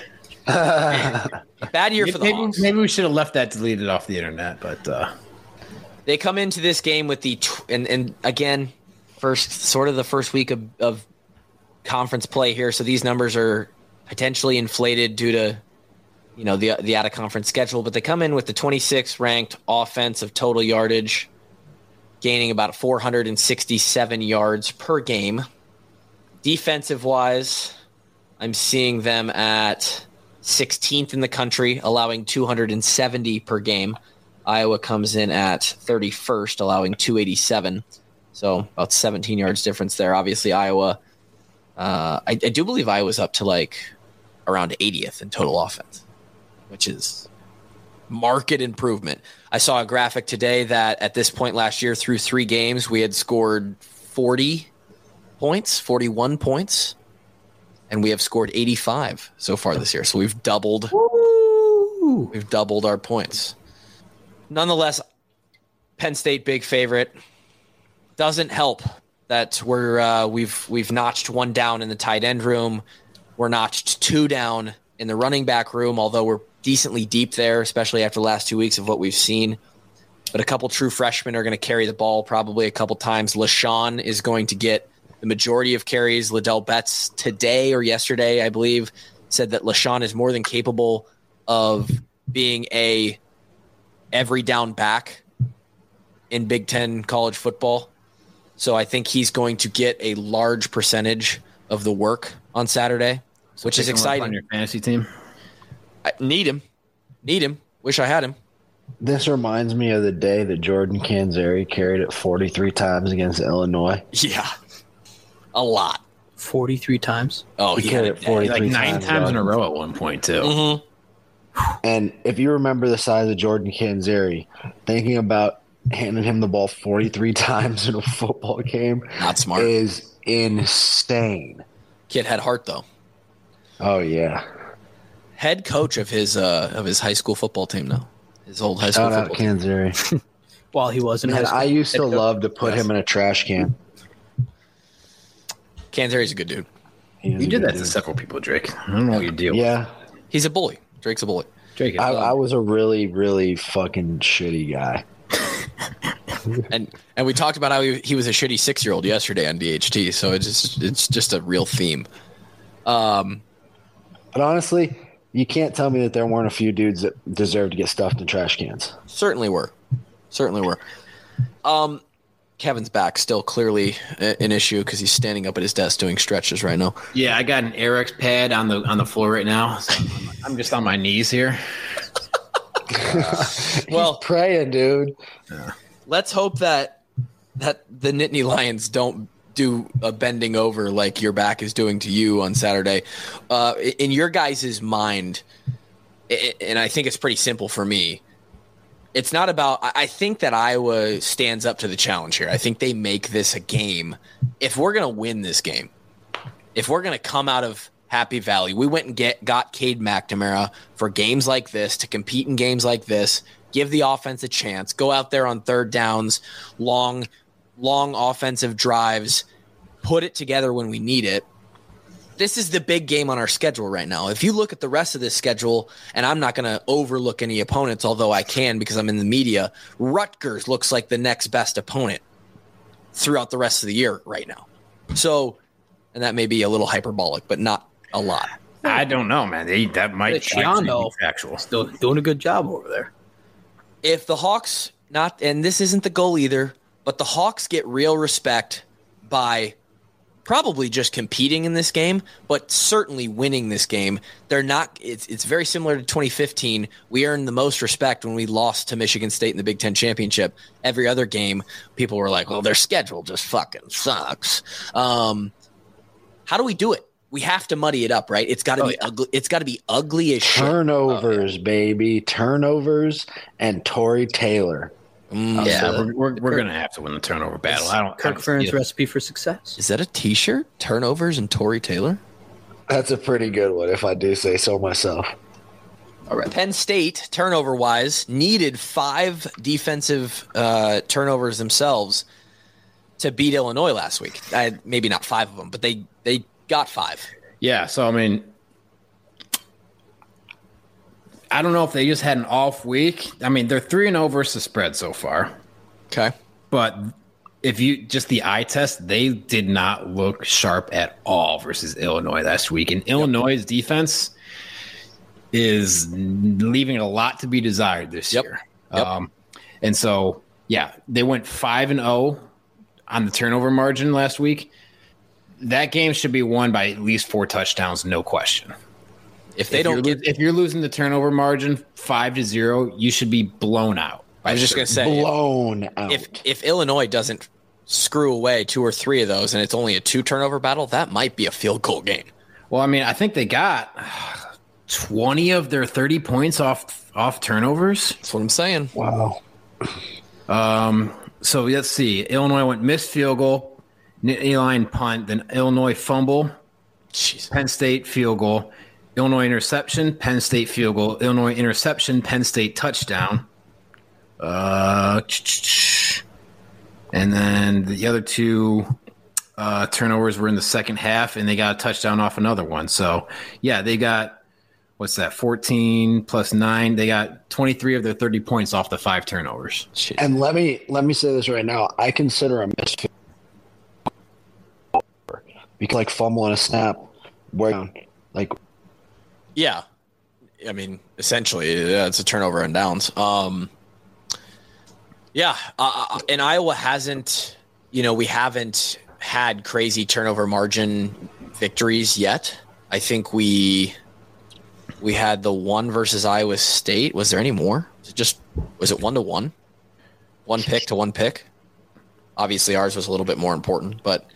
Bad year for the Hawks. Maybe we should have left that deleted off the internet, but they come into this game with the and again, the first week of conference play here, so these numbers are potentially inflated due to the out of conference schedule, but they come in with the 26th ranked offensive total yardage, gaining about 467 yards per game. Defensive wise, I'm seeing them at 16th in the country, allowing 270 per game. Iowa comes in at 31st, allowing 287. So about 17 yards difference there. Obviously, Iowa, I do believe Iowa's up to like around 80th in total offense, which is marked improvement. I saw a graphic today that at this point last year, through 3 games, we had scored 41 points, and we have scored 85 so far this year. So we've doubled our points. Nonetheless, Penn State big favorite. Doesn't help that we've notched 1 down in the tight end room. We're notched 2 down in the running back room, although we're decently deep there, especially after the last 2 weeks of what we've seen. But a couple true freshmen are going to carry the ball probably a couple times. LaShawn is going to get the majority of carries. Liddell Betts today or yesterday, I believe, said that LaShawn is more than capable of being a every down back in Big Ten college football. So I think he's going to get a large percentage of the work on Saturday, which is exciting. On your fantasy team, I need him. Wish I had him. This reminds me of the day that Jordan Canzeri carried it 43 times against Illinois. Yeah, a lot. 43 times. Oh, he carried it 43 like 9 times in a row at one point too. Mm-hmm. And if you remember the size of Jordan Canzeri, thinking about handing him the ball 43 times in a football game not smart is insane. Kid had heart though. Oh yeah. Head coach of his high school football team now. His old high school Shout football out Canzeri. While he was in high Man, school. I used to love to put him in a trash can. Canzeri's a good dude. You did that to several people, Drake. I don't know what your deal. Yeah. He's a bully. Drake's a bully. Drake. I was a really, really fucking shitty guy. And we talked about how he was a shitty 6-year-old yesterday on DHT, so it's just a real theme. But honestly, you can't tell me that there weren't a few dudes that deserved to get stuffed in trash cans. Certainly were. Kevin's back, still clearly an issue because he's standing up at his desk doing stretches right now. Yeah, I got an Airex pad on the floor right now. So I'm just on my knees here. Well, he's praying, dude. Let's hope that the Nittany Lions don't do a bending over like your back is doing to you on Saturday. In your guys' mind, and I think it's pretty simple for me, it's not about – I think that Iowa stands up to the challenge here. I think they make this a game. If we're going to win this game, if we're going to come out of Happy Valley, we went and got Cade McNamara for games like this, to compete in games like this, give the offense a chance, go out there on third downs, long offensive drives, put it together when we need it. this is the big game on our schedule right now. If you look at the rest of this schedule, and I'm not going to overlook any opponents, although I can because I'm in the media, Rutgers looks like the next best opponent throughout the rest of the year right now. So, and that may be a little hyperbolic, but not a lot. I don't know, man. That might actually be factual. Still doing a good job over there. If the Hawks and this isn't the goal either, but the Hawks get real respect by probably just competing in this game, but certainly winning this game. They're not. It's very similar to 2015. We earned the most respect when we lost to Michigan State in the Big Ten championship. Every other game, people were like, "Well, their schedule just fucking sucks." How do we do it? We have to muddy it up, right? It's got to be ugly. It's got to be ugly as shit. Turnovers, baby, turnovers, and Tory Taylor. We're gonna have to win the turnover battle. Kirk Ferentz recipe for success. Is that a T-shirt? Turnovers and Tory Taylor. That's a pretty good one, if I do say so myself. All right. Penn State, turnover-wise, needed 5 defensive turnovers themselves to beat Illinois last week. Maybe not 5 of them, but they got 5. Yeah. So I mean, I don't know if they just had an off week. I mean, they're 3-0 versus spread so far. Okay. But if you just the eye test, they did not look sharp at all versus Illinois last week. And Illinois' defense is leaving a lot to be desired this year. And so, they went 5-0 on the turnover margin last week. That game should be won by at least 4 touchdowns, no question. If you're losing the turnover margin 5-0, you should be blown out. I was just going to say, blown out. If Illinois doesn't screw away 2 or 3 of those, and it's only a 2 turnover battle, that might be a field goal game. Well, I mean, I think they got 20 of their 30 points off turnovers. That's what I'm saying. Wow. So let's see. Illinois went missed field goal, Nittany Lion punt, then Illinois fumble, Penn State field goal. Illinois interception, Penn State field goal. Illinois interception, Penn State touchdown. And then the other 2 turnovers were in the second half, and they got a touchdown off another one. So, they got, 14 plus 9. They got 23 of their 30 points off the 5 turnovers. And let me say this right now. I consider a misfit because fumbling a snap, Yeah. I mean, essentially, it's a turnover and downs. And Iowa hasn't, we haven't had crazy turnover margin victories yet. I think we had the one versus Iowa State. Was there any more? Was it 1-1? 1 pick to 1 pick? Obviously, ours was a little bit more important, but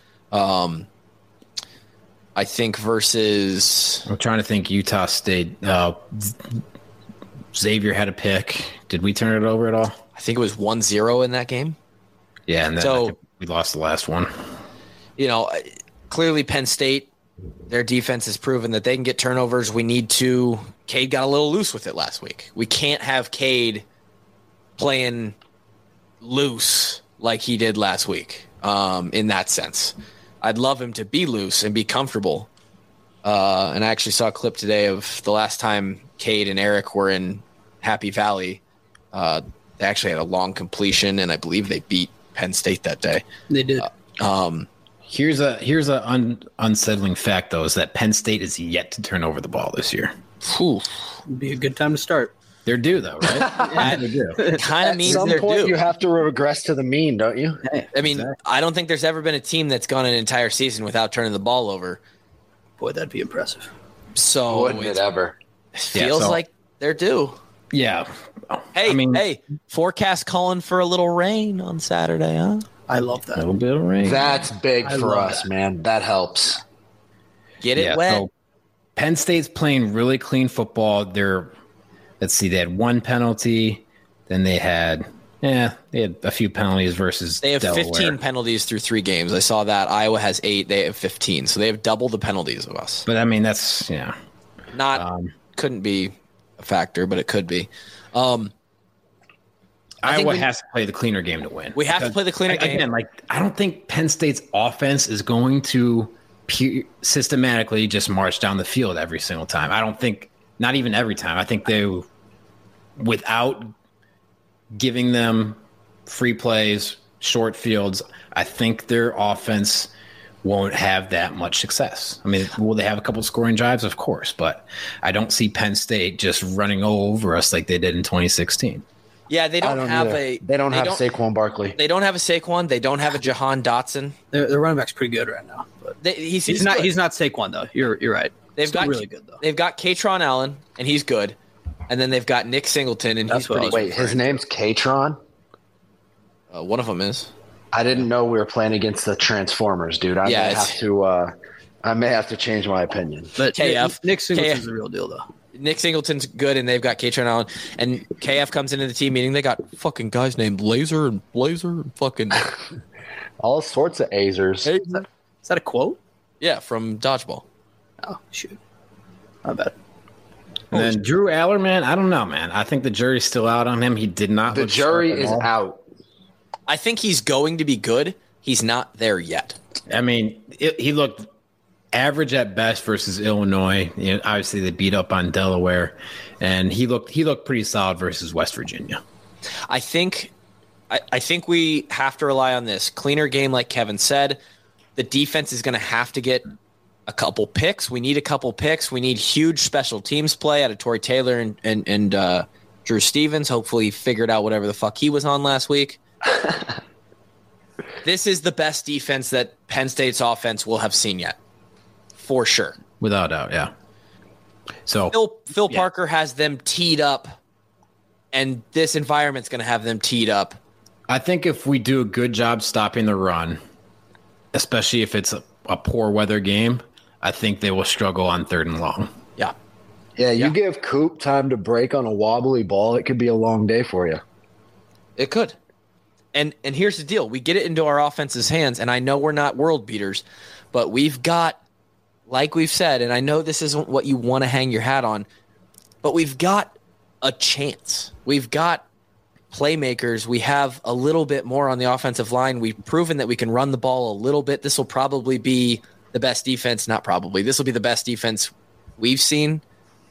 I think versus... I'm trying to think. Utah State. Xavier had a pick. Did we turn it over at all? I think it was 1-0 in that game. Yeah, and then I think we lost the last one. Clearly Penn State, their defense has proven that they can get turnovers. We need to... Cade got a little loose with it last week. We can't have Cade playing loose like he did last week in that sense. I'd love him to be loose and be comfortable. And I actually saw a clip today of the last time Cade and Eric were in Happy Valley. They actually had a long completion, and I believe they beat Penn State that day. They did. Here's a unsettling fact, though, is that Penn State is yet to turn over the ball this year. It'd be a good time to start. They're due, though, right? They're due. It kind of means they're due. At some point, due. you have to regress to the mean, don't you? I mean, I don't think there's ever been a team that's gone an entire season without turning the ball over. Boy, that'd be impressive. So wouldn't it ever? It feels like they're due. Yeah. Hey, forecast calling for a little rain on Saturday, huh? I love that. A little bit of rain. That's big for us, man. That helps. Get it wet. So Penn State's playing really clean football. Let's see, they had 1 penalty. Then they had a few penalties versus They have Delaware. 15 penalties through 3 games. I saw that. Iowa has 8. They have 15. So they have double the penalties of us. But, I mean, that's, couldn't be a factor, but it could be. Iowa has to play the cleaner game to win. We have to play the cleaner game. Again, I don't think Penn State's offense is going to systematically just march down the field every single time. I don't think, not even every time. I think they, without giving them free plays, short fields, I think their offense won't have that much success. I mean, will they have a couple scoring drives? Of course, but I don't see Penn State just running over us like they did in 2016. Yeah, they don't have Saquon Barkley. They don't have a Saquon. They don't have a Jahan Dotson. Their running back's pretty good right now. But he's not Saquon though. You're right. They've got really good though. They've got Katron Allen, and he's good. And then they've got Nick Singleton, and he's pretty good. Wait, his name's Katron? One of them is. I didn't know we were playing against the Transformers, dude. I may have to change my opinion. But KF, Nick Singleton's the real deal though. Nick Singleton's good, and they've got Katron Allen. And KF comes into the team meeting. They got fucking guys named Laser and Blazer and fucking all sorts of Azers. Is that a quote? Yeah, from Dodgeball. Oh, shoot. Not bad. And then Drew Allerman, I don't know, man. I think the jury's still out on him. He did not. The jury is out. I think he's going to be good. He's not there yet. I mean, he looked average at best versus Illinois. You know, obviously, they beat up on Delaware, and he looked pretty solid versus West Virginia. I think we have to rely on this cleaner game, like Kevin said. The defense is going to have to get a couple picks. We need a couple picks. We need huge special teams play out of Torrey Taylor and Drew Stevens. Hopefully, he figured out whatever the fuck he was on last week. This is the best defense that Penn State's offense will have seen yet, for sure, without doubt. Yeah. So Phil Parker has them teed up, and this environment's going to have them teed up. I think if we do a good job stopping the run, especially if it's a poor weather game, I think they will struggle on 3rd and long. Yeah. Yeah, you give Coop time to break on a wobbly ball, it could be a long day for you. It could. And here's the deal. We get it into our offense's hands, and I know we're not world beaters, but we've got, like we've said, and I know this isn't what you want to hang your hat on, but we've got a chance. We've got playmakers. We have a little bit more on the offensive line. We've proven that we can run the ball a little bit. This will probably be the best defense. Not probably. This will be the best defense we've seen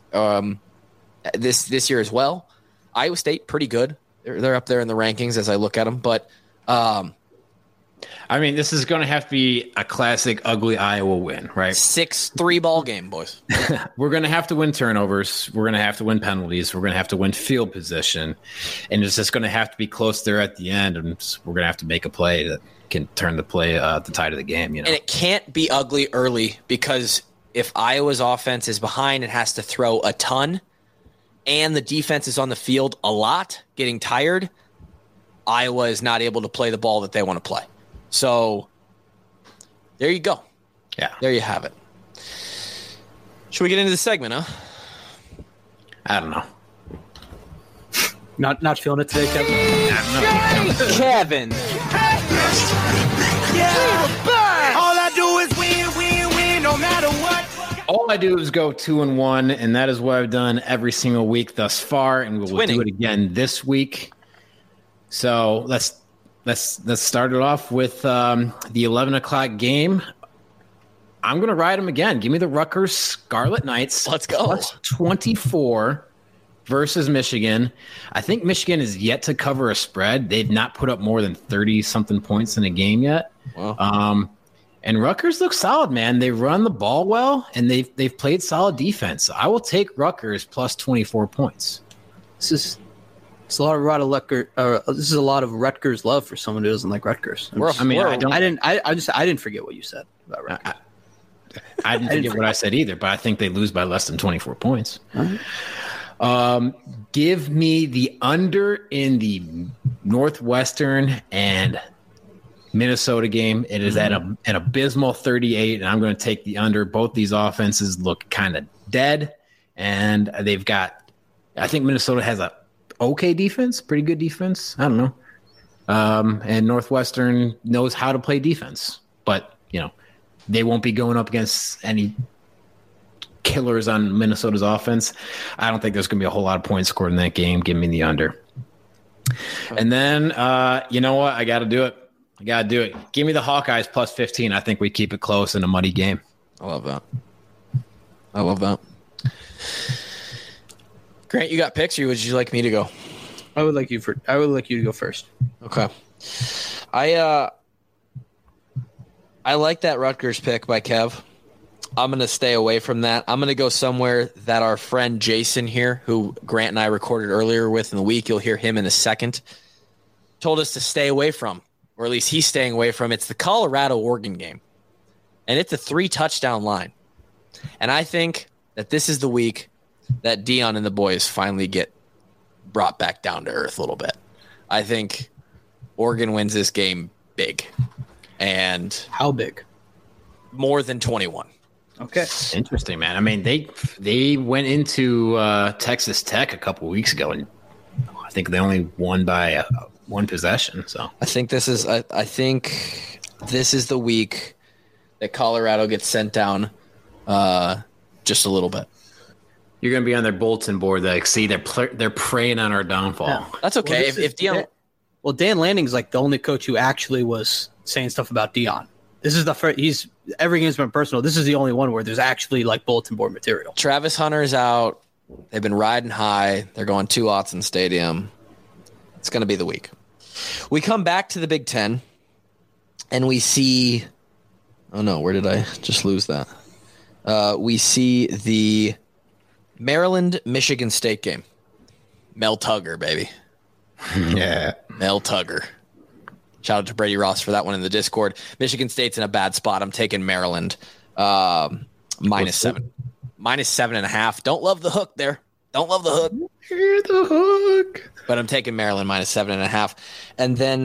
this year as well. Iowa State, pretty good. They're up there in the rankings as I look at them. But, I mean, this is going to have to be a classic ugly Iowa win, right? 6-3 ball game, boys. We're going to have to win turnovers. We're going to have to win penalties. We're going to have to win field position. And it's just going to have to be close there at the end. And we're going to have to make a play that can turn the tide of the game. You know? And it can't be ugly early, because if Iowa's offense is behind and has to throw a ton, and the defense is on the field a lot, getting tired, Iowa is not able to play the ball that they want to play. So there you go. Yeah. There you have it. Should we get into the segment, huh? I don't know. Not feeling it today, Kevin? Kevin. All I do is win, no matter what. All I do is go 2-1, and that is what I've done every single week thus far, and we will do it again this week. So let's start it off with the 11 o'clock game. I'm going to ride them again. Give me the Rutgers Scarlet Knights. Let's go. Plus 24 versus Michigan. I think Michigan is yet to cover a spread. They've not put up more than 30-something points in a game yet. Wow. And Rutgers looks solid, man. They run the ball well, and they've played solid defense. I will take Rutgers plus 24 points. This is a lot of Rutgers love for someone who doesn't like Rutgers. I didn't forget what you said about Rutgers. I didn't forget what I said either, but I think they lose by less than 24 points. Right. Give me the under in the Northwestern and Minnesota game. It is at an abysmal 38, and I'm going to take the under. Both these offenses look kind of dead, and I think Minnesota has a okay defense, pretty good defense. I don't know. And Northwestern knows how to play defense, but they won't be going up against any killers on Minnesota's offense. I don't think there's going to be a whole lot of points scored in that game. Give me the under. And then, you know what? I got to do it. Give me the Hawkeyes plus 15. I think we keep it close in a muddy game. I love that. Grant, you got picks, or would you like me to go? I would like you to go first. Okay. I like that Rutgers pick by Kev. I'm going to stay away from that. I'm going to go somewhere that our friend Jason here, who Grant and I recorded earlier with in the week, you'll hear him in a second, told us to stay away from, or at least he's staying away from. It's the Colorado-Oregon game, and it's a 3-touchdown line. And I think that this is the week that Dion and the boys finally get brought back down to earth a little bit. I think Oregon wins this game big. And how big? More than 21. Okay. Interesting, man. I mean, they went into Texas Tech a couple weeks ago, and I think they only won by one possession. So I think this is the week that Colorado gets sent down just a little bit. You're going to be on their bulletin board. Like, see, they're preying on our downfall. Yeah. That's okay. If Dion, well, Dan Lanning's like the only coach who actually was saying stuff about Dion. This is the first. Every game's been personal. This is the only one where there's actually like bulletin board material. Travis Hunter's out. They've been riding high. They're going 2 Autzen Stadium. It's going to be the week. We come back to the Big Ten, and we see. Oh no, where did I just lose that? We see the Maryland-Michigan State game. Mel Tugger, baby. Yeah. Mel Tugger. Shout out to Brady Ross for that one in the Discord. Michigan State's in a bad spot. I'm taking Maryland. -7. -7.5. Don't love the hook there. Don't love the hook. Hear the hook. But I'm taking Maryland -7.5. And then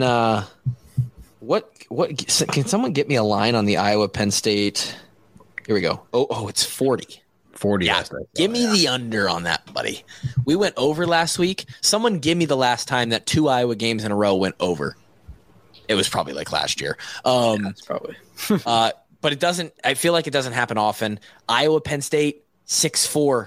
what can someone get me a line on the Iowa Penn State? Here we go. Oh, it's 40. 40. Yeah, give me the under on that, buddy. We went over last week. Someone give me the last time that 2 Iowa games in a row went over. It was probably like last year. That's probably. But it doesn't. I feel like it doesn't happen often. Iowa Penn State 6-4.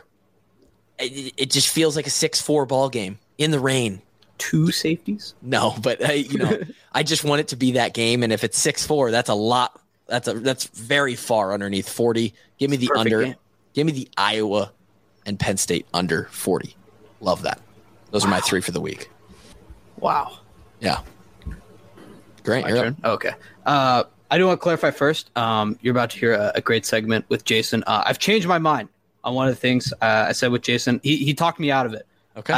It just feels like a 6-4 ball game in the rain. 2 safeties? No, but I just want it to be that game. And if it's 6-4, that's a lot. That's very far underneath 40. Give me the under. Game. Give me the Iowa and Penn State under 40. Love that. Those are my 3 for the week. Wow. Yeah. Great. Okay. I do want to clarify first. You're about to hear a great segment with Jason. I've changed my mind on one of the things I said with Jason. He talked me out of it. Okay.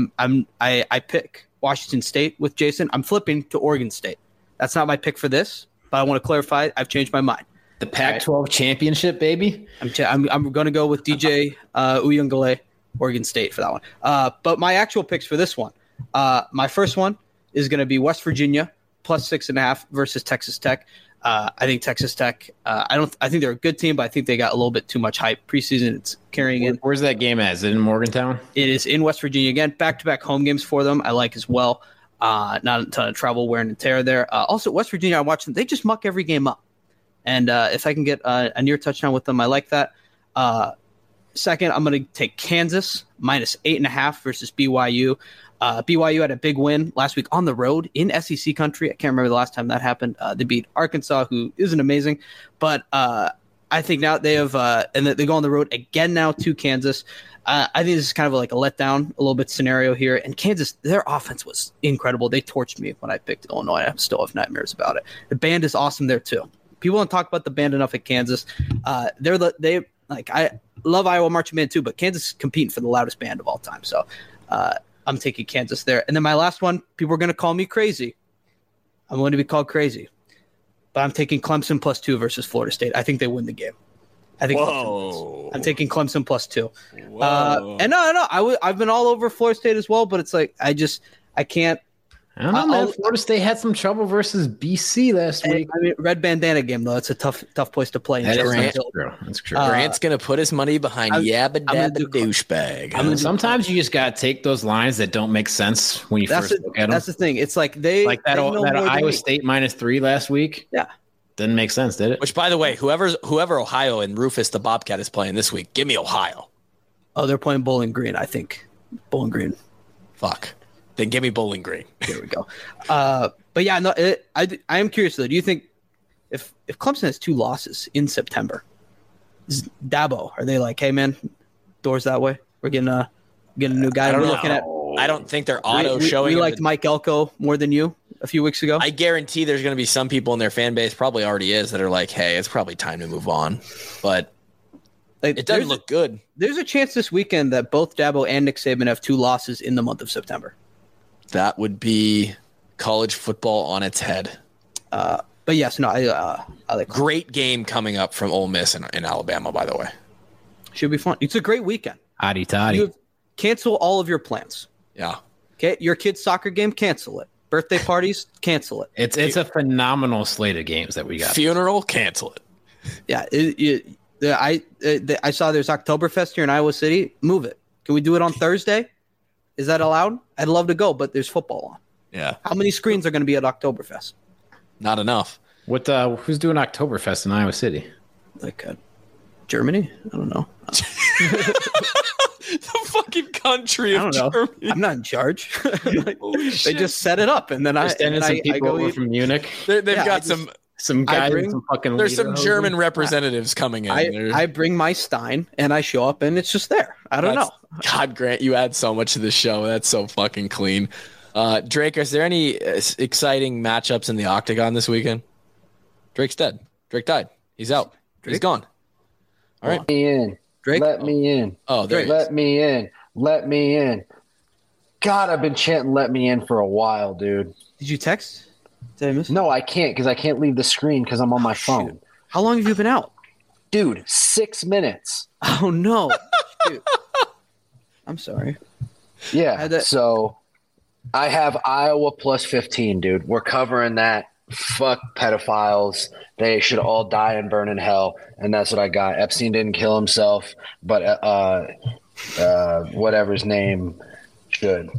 I pick Washington State with Jason. I'm flipping to Oregon State. That's not my pick for this, but I want to clarify. I've changed my mind. The Pac-12 championship, baby. I'm going to go with DJ Uyunglele, Oregon State for that one. But my actual picks for this one, my first one is going to be West Virginia +6.5 versus Texas Tech. I think Texas Tech. I think they're a good team, but I think they got a little bit too much hype preseason. It's carrying in. Where's that game at? Is it in Morgantown? It is in West Virginia again. Back-to-back home games for them. I like as well. Not a ton of travel wear and tear there. Also, West Virginia, I watch them. They just muck every game up. And if I can get a near touchdown with them, I like that. Second, I'm going to take Kansas -8.5 versus BYU. BYU had a big win last week on the road in SEC country. I can't remember the last time that happened. They beat Arkansas, who isn't amazing. But I think now they have and they go on the road again now to Kansas. I think this is kind of like a letdown, a little bit scenario here. And Kansas, their offense was incredible. They torched me when I picked Illinois. I still have nightmares about it. The band is awesome there too. People don't talk about the band enough at Kansas. I love Iowa marching band too, but Kansas is competing for the loudest band of all time. So I'm taking Kansas there. And then my last one, people are going to call me crazy. I'm going to be called crazy. But I'm taking Clemson +2 versus Florida State. I think they win the game. I think I'm taking Clemson +2. And no, I've been all over Florida State as well, but it's like I can't. I don't know, man. Florida State had some trouble versus BC last week. I mean, red bandana game, though. It's a tough place to play. That's true. Grant's going to put his money behind Yabba Dabba douchebag. Sometimes you just got to take those lines that don't make sense when you first look at them. That's the thing. It's like that Iowa State -3 last week. Yeah. Didn't make sense, did it? Which, by the way, whoever Ohio and Rufus the Bobcat is playing this week, give me Ohio. Oh, they're playing Bowling Green, I think. Bowling Green. Fuck. Then give me Bowling Green. Here we go. But yeah, no, I am curious though. Do you think if Clemson has 2 losses in September, Dabo, are they like, hey man, doors that way? We're getting a new guy. We're looking at. I don't think they're auto showing. We liked Mike Elko more than you a few weeks ago. I guarantee there's going to be some people in their fan base, probably already is, that are like, hey, it's probably time to move on. But it doesn't look good. There's a chance this weekend that both Dabo and Nick Saban have 2 losses in the month of September. That would be college football on its head. But yes, no, I like great game coming up from Ole Miss in Alabama, by the way. Should be fun. It's a great weekend. Hotty toddy. Cancel all of your plans. Yeah. Okay, your kid's soccer game, cancel it. Birthday parties, cancel it. It's a phenomenal slate of games that we got. Funeral, cancel it. Yeah, I saw there's Oktoberfest here in Iowa City. Move it. Can we do it on Thursday? Is that allowed? I'd love to go, but there's football on. Yeah. How many screens are going to be at Oktoberfest? Not enough. What? Who's doing Oktoberfest in Iowa City? Like Germany? I don't know. The fucking country of Germany. I'm not in charge. They just set it up, and then I go over from Munich. They've got some guys. There's some German representatives coming in. I bring my Stein, and I show up, and it's just there. I don't know. God, Grant, you add so much to the show. That's so fucking clean. Drake, is there any exciting matchups in the Octagon this weekend? Drake's dead. Drake died. He's out. He's gone. All right. Let me in. Drake? Let me in. Oh, there he is. Let me in. Let me in. God, I've been chanting "Let me in" for a while, dude. Did you text? Did I miss? No, I can't because I can't leave the screen because I'm on my phone. Shoot. How long have you been out? Dude, 6 minutes. Oh, no. Shoot. I'm sorry. Yeah, so I have Iowa plus 15, dude. We're covering that. Fuck pedophiles. They should all die and burn in hell. And that's what I got. Epstein didn't kill himself, but whatever his name should.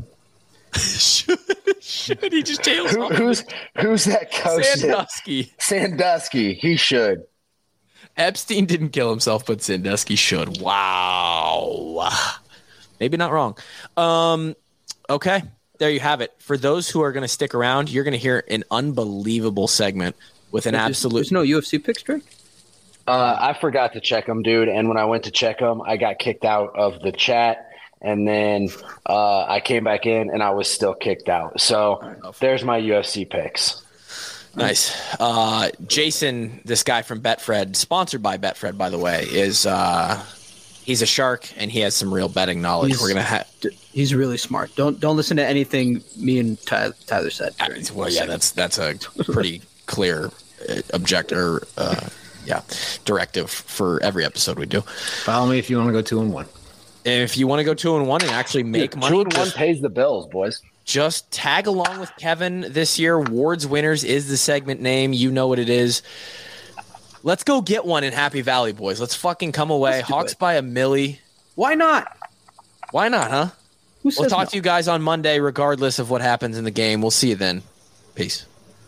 Should he just tails off? Who's that coach? Sandusky. He should. Epstein didn't kill himself, but Sandusky should. Wow. Maybe not wrong. Okay. There you have it. For those who are going to stick around, you're going to hear an unbelievable segment with an absolute. There's no UFC picks, Drake? I forgot to check them, dude. And when I went to check them, I got kicked out of the chat. And then I came back in and I was still kicked out. So there's my UFC picks. Nice. Jason, this guy from Betfred, sponsored by Betfred, by the way, is he's a shark and he has some real betting knowledge. He's really smart. Don't listen to anything me and Tyler said. Well, yeah, that's a pretty clear directive for every episode we do. Follow me if you want to go 2-1. If you want to go 2-1 and actually make money, 2-1 pays the bills, boys. Just tag along with Kevin this year. Ward's Winners is the segment name. You know what it is. Let's go get one in Happy Valley, boys. Let's fucking come away. Hawks by a milli. Why not? Why not, huh? We'll talk to you guys on Monday, regardless of what happens in the game. We'll see you then. Peace.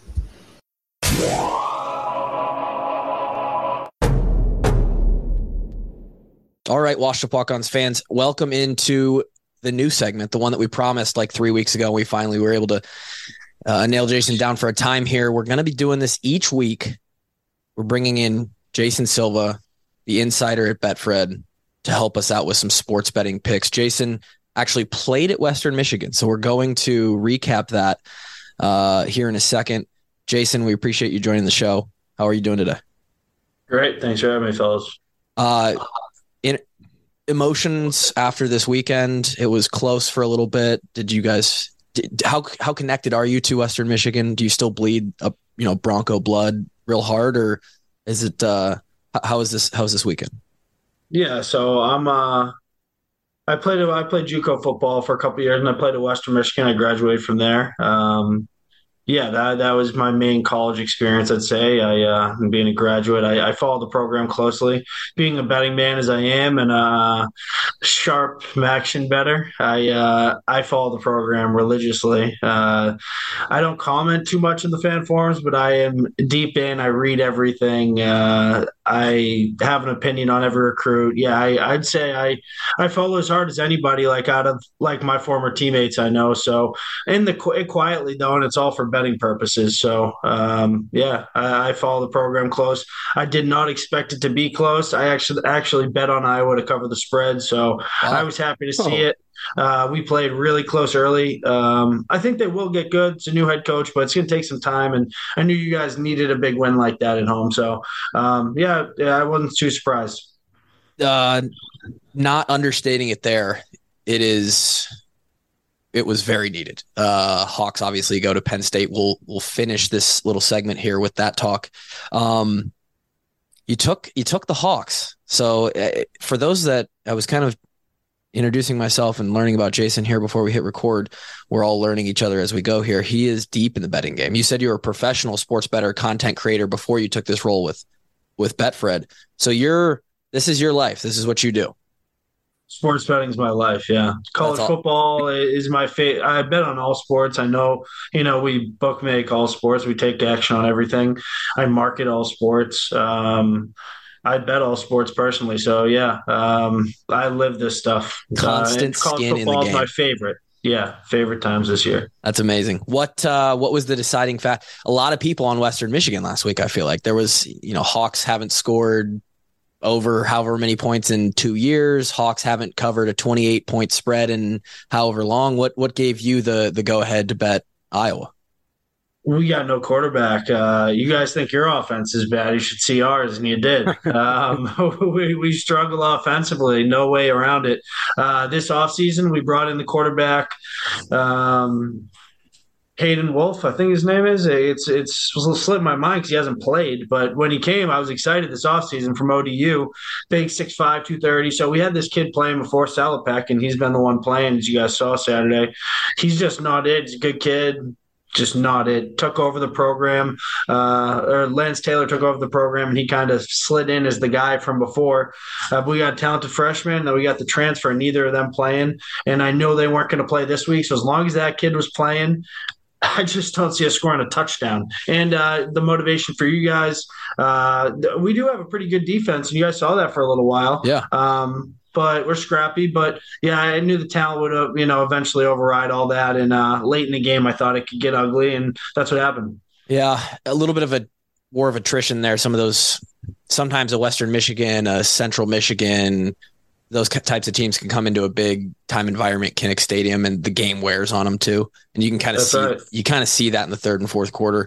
All right, Washed Up Walk-Ons fans, welcome into the new segment, the one that we promised like 3 weeks ago. We finally were able to nail Jason down for a time here. We're going to be doing this each week. We're bringing in Jason Silva, the insider at Betfred, to help us out with some sports betting picks. Jason actually played at Western Michigan, so we're going to recap that here in a second. Jason, we appreciate you joining the show. How are you doing today? Great. Thanks for having me, fellas. In emotions after this weekend, it was close for a little bit. Did you guys? How connected are you to Western Michigan? Do you still bleed up, Bronco blood real hard, or is it? How is this weekend? Yeah, so I played JUCO football for a couple of years, and I played at Western Michigan. I graduated from there. That was my main college experience, I'd say. Being a graduate, I followed the program closely. Being a betting man as I am, and sharp action better. I follow the program religiously. I don't comment too much in the fan forums, but I am deep in. I read everything. I have an opinion on every recruit. Yeah, I'd say I follow as hard as anybody. Like out of like my former teammates, I know. So quietly though, and it's all for betting purposes. So yeah, I follow the program close. I did not expect it to be close. I actually bet on Iowa to cover the spread. So I was happy to see it. We played really close early. I think they will get good. It's a new head coach, but it's going to take some time. And I knew you guys needed a big win like that at home. So, yeah, I wasn't too surprised. Not understating it there. It was very needed. Hawks obviously go to Penn State. We'll finish this little segment here with that talk. You took the Hawks. So for those that I was kind of introducing myself and learning about Jason here before we hit record, we're all learning each other as we go here. He is deep in the betting game. You said you were a professional sports bettor, content creator before you took this role with Betfred. So this is your life. This is what you do. Sports betting is my life. Yeah. College football is my favorite. I bet on all sports. I know, we bookmake all sports. We take action on everything. I market all sports. I bet all sports personally. So yeah, I live this stuff. Constant skin in the game. Is my favorite. Yeah, favorite times this year. That's amazing. What was the deciding fact? A lot of people on Western Michigan last week. I feel like there was, Hawks haven't scored over however many points in 2 years. Hawks haven't covered a 28-point spread in however long. What gave you the go ahead to bet Iowa? We got no quarterback. You guys think your offense is bad. You should see ours, and you did. We struggle offensively. No way around it. This offseason, we brought in the quarterback, Hayden Wolf, I think his name is. It's slipped my mind because he hasn't played. But when he came, I was excited this offseason from ODU. Big 6'5", 230. So we had this kid playing before Salopek, and he's been the one playing, as you guys saw Saturday. He's just not it. He's a good kid. Just not it. Took over the program, or Lance Taylor took over the program, and he kind of slid in as the guy from before. We got a talented freshman, then we got the transfer, neither of them playing. And I know they weren't going to play this week, so as long as that kid was playing, I just don't see us scoring a touchdown. And the motivation for you guys, we do have a pretty good defense, and you guys saw that for a little while. Yeah. But we're scrappy. But yeah, I knew the talent would, eventually override all that. And late in the game, I thought it could get ugly, and that's what happened. Yeah, a little bit of a war of attrition there. Some of those, sometimes a Western Michigan, a Central Michigan, those types of teams can come into a big time environment, Kinnick Stadium, and the game wears on them too. And you can kind of see that in the third and fourth quarter.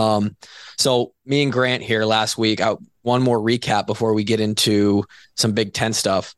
So me and Grant here last week, one more recap before we get into some Big Ten stuff.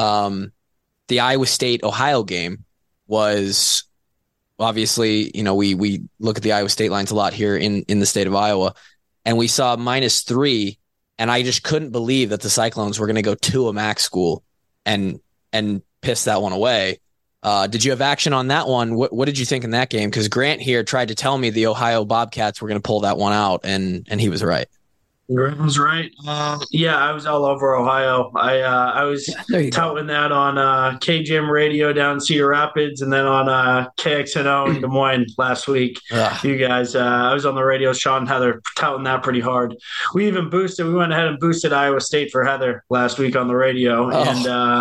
The Iowa State Ohio game was obviously, we look at the Iowa State lines a lot here in the state of Iowa, and we saw -3, and I just couldn't believe that the Cyclones were going to go to a MAC school and piss that one away. Did you have action on that one? What did you think in that game? Because Grant here tried to tell me the Ohio Bobcats were going to pull that one out, and he was right. Grant was right. Yeah, I was all over Ohio. I was touting that on KGM radio down in Cedar Rapids, and then on KXNO in Des Moines last week. You guys, I was on the radio, Sean and Heather, touting that pretty hard. We went ahead and boosted Iowa State for Heather last week on the radio, and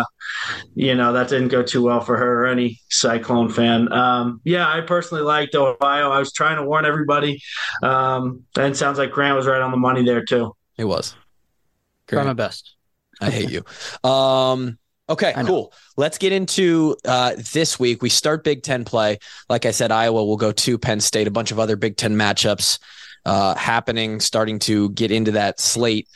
that didn't go too well for her or any Cyclone fan. Yeah, I personally liked Ohio. I was trying to warn everybody, and it sounds like Grant was right on the money there too. It was. Try my best. I hate you. Okay, cool. Let's get into this week. We start Big Ten play. Like I said, Iowa will go to Penn State. A bunch of other Big Ten matchups happening, starting to get into that slate.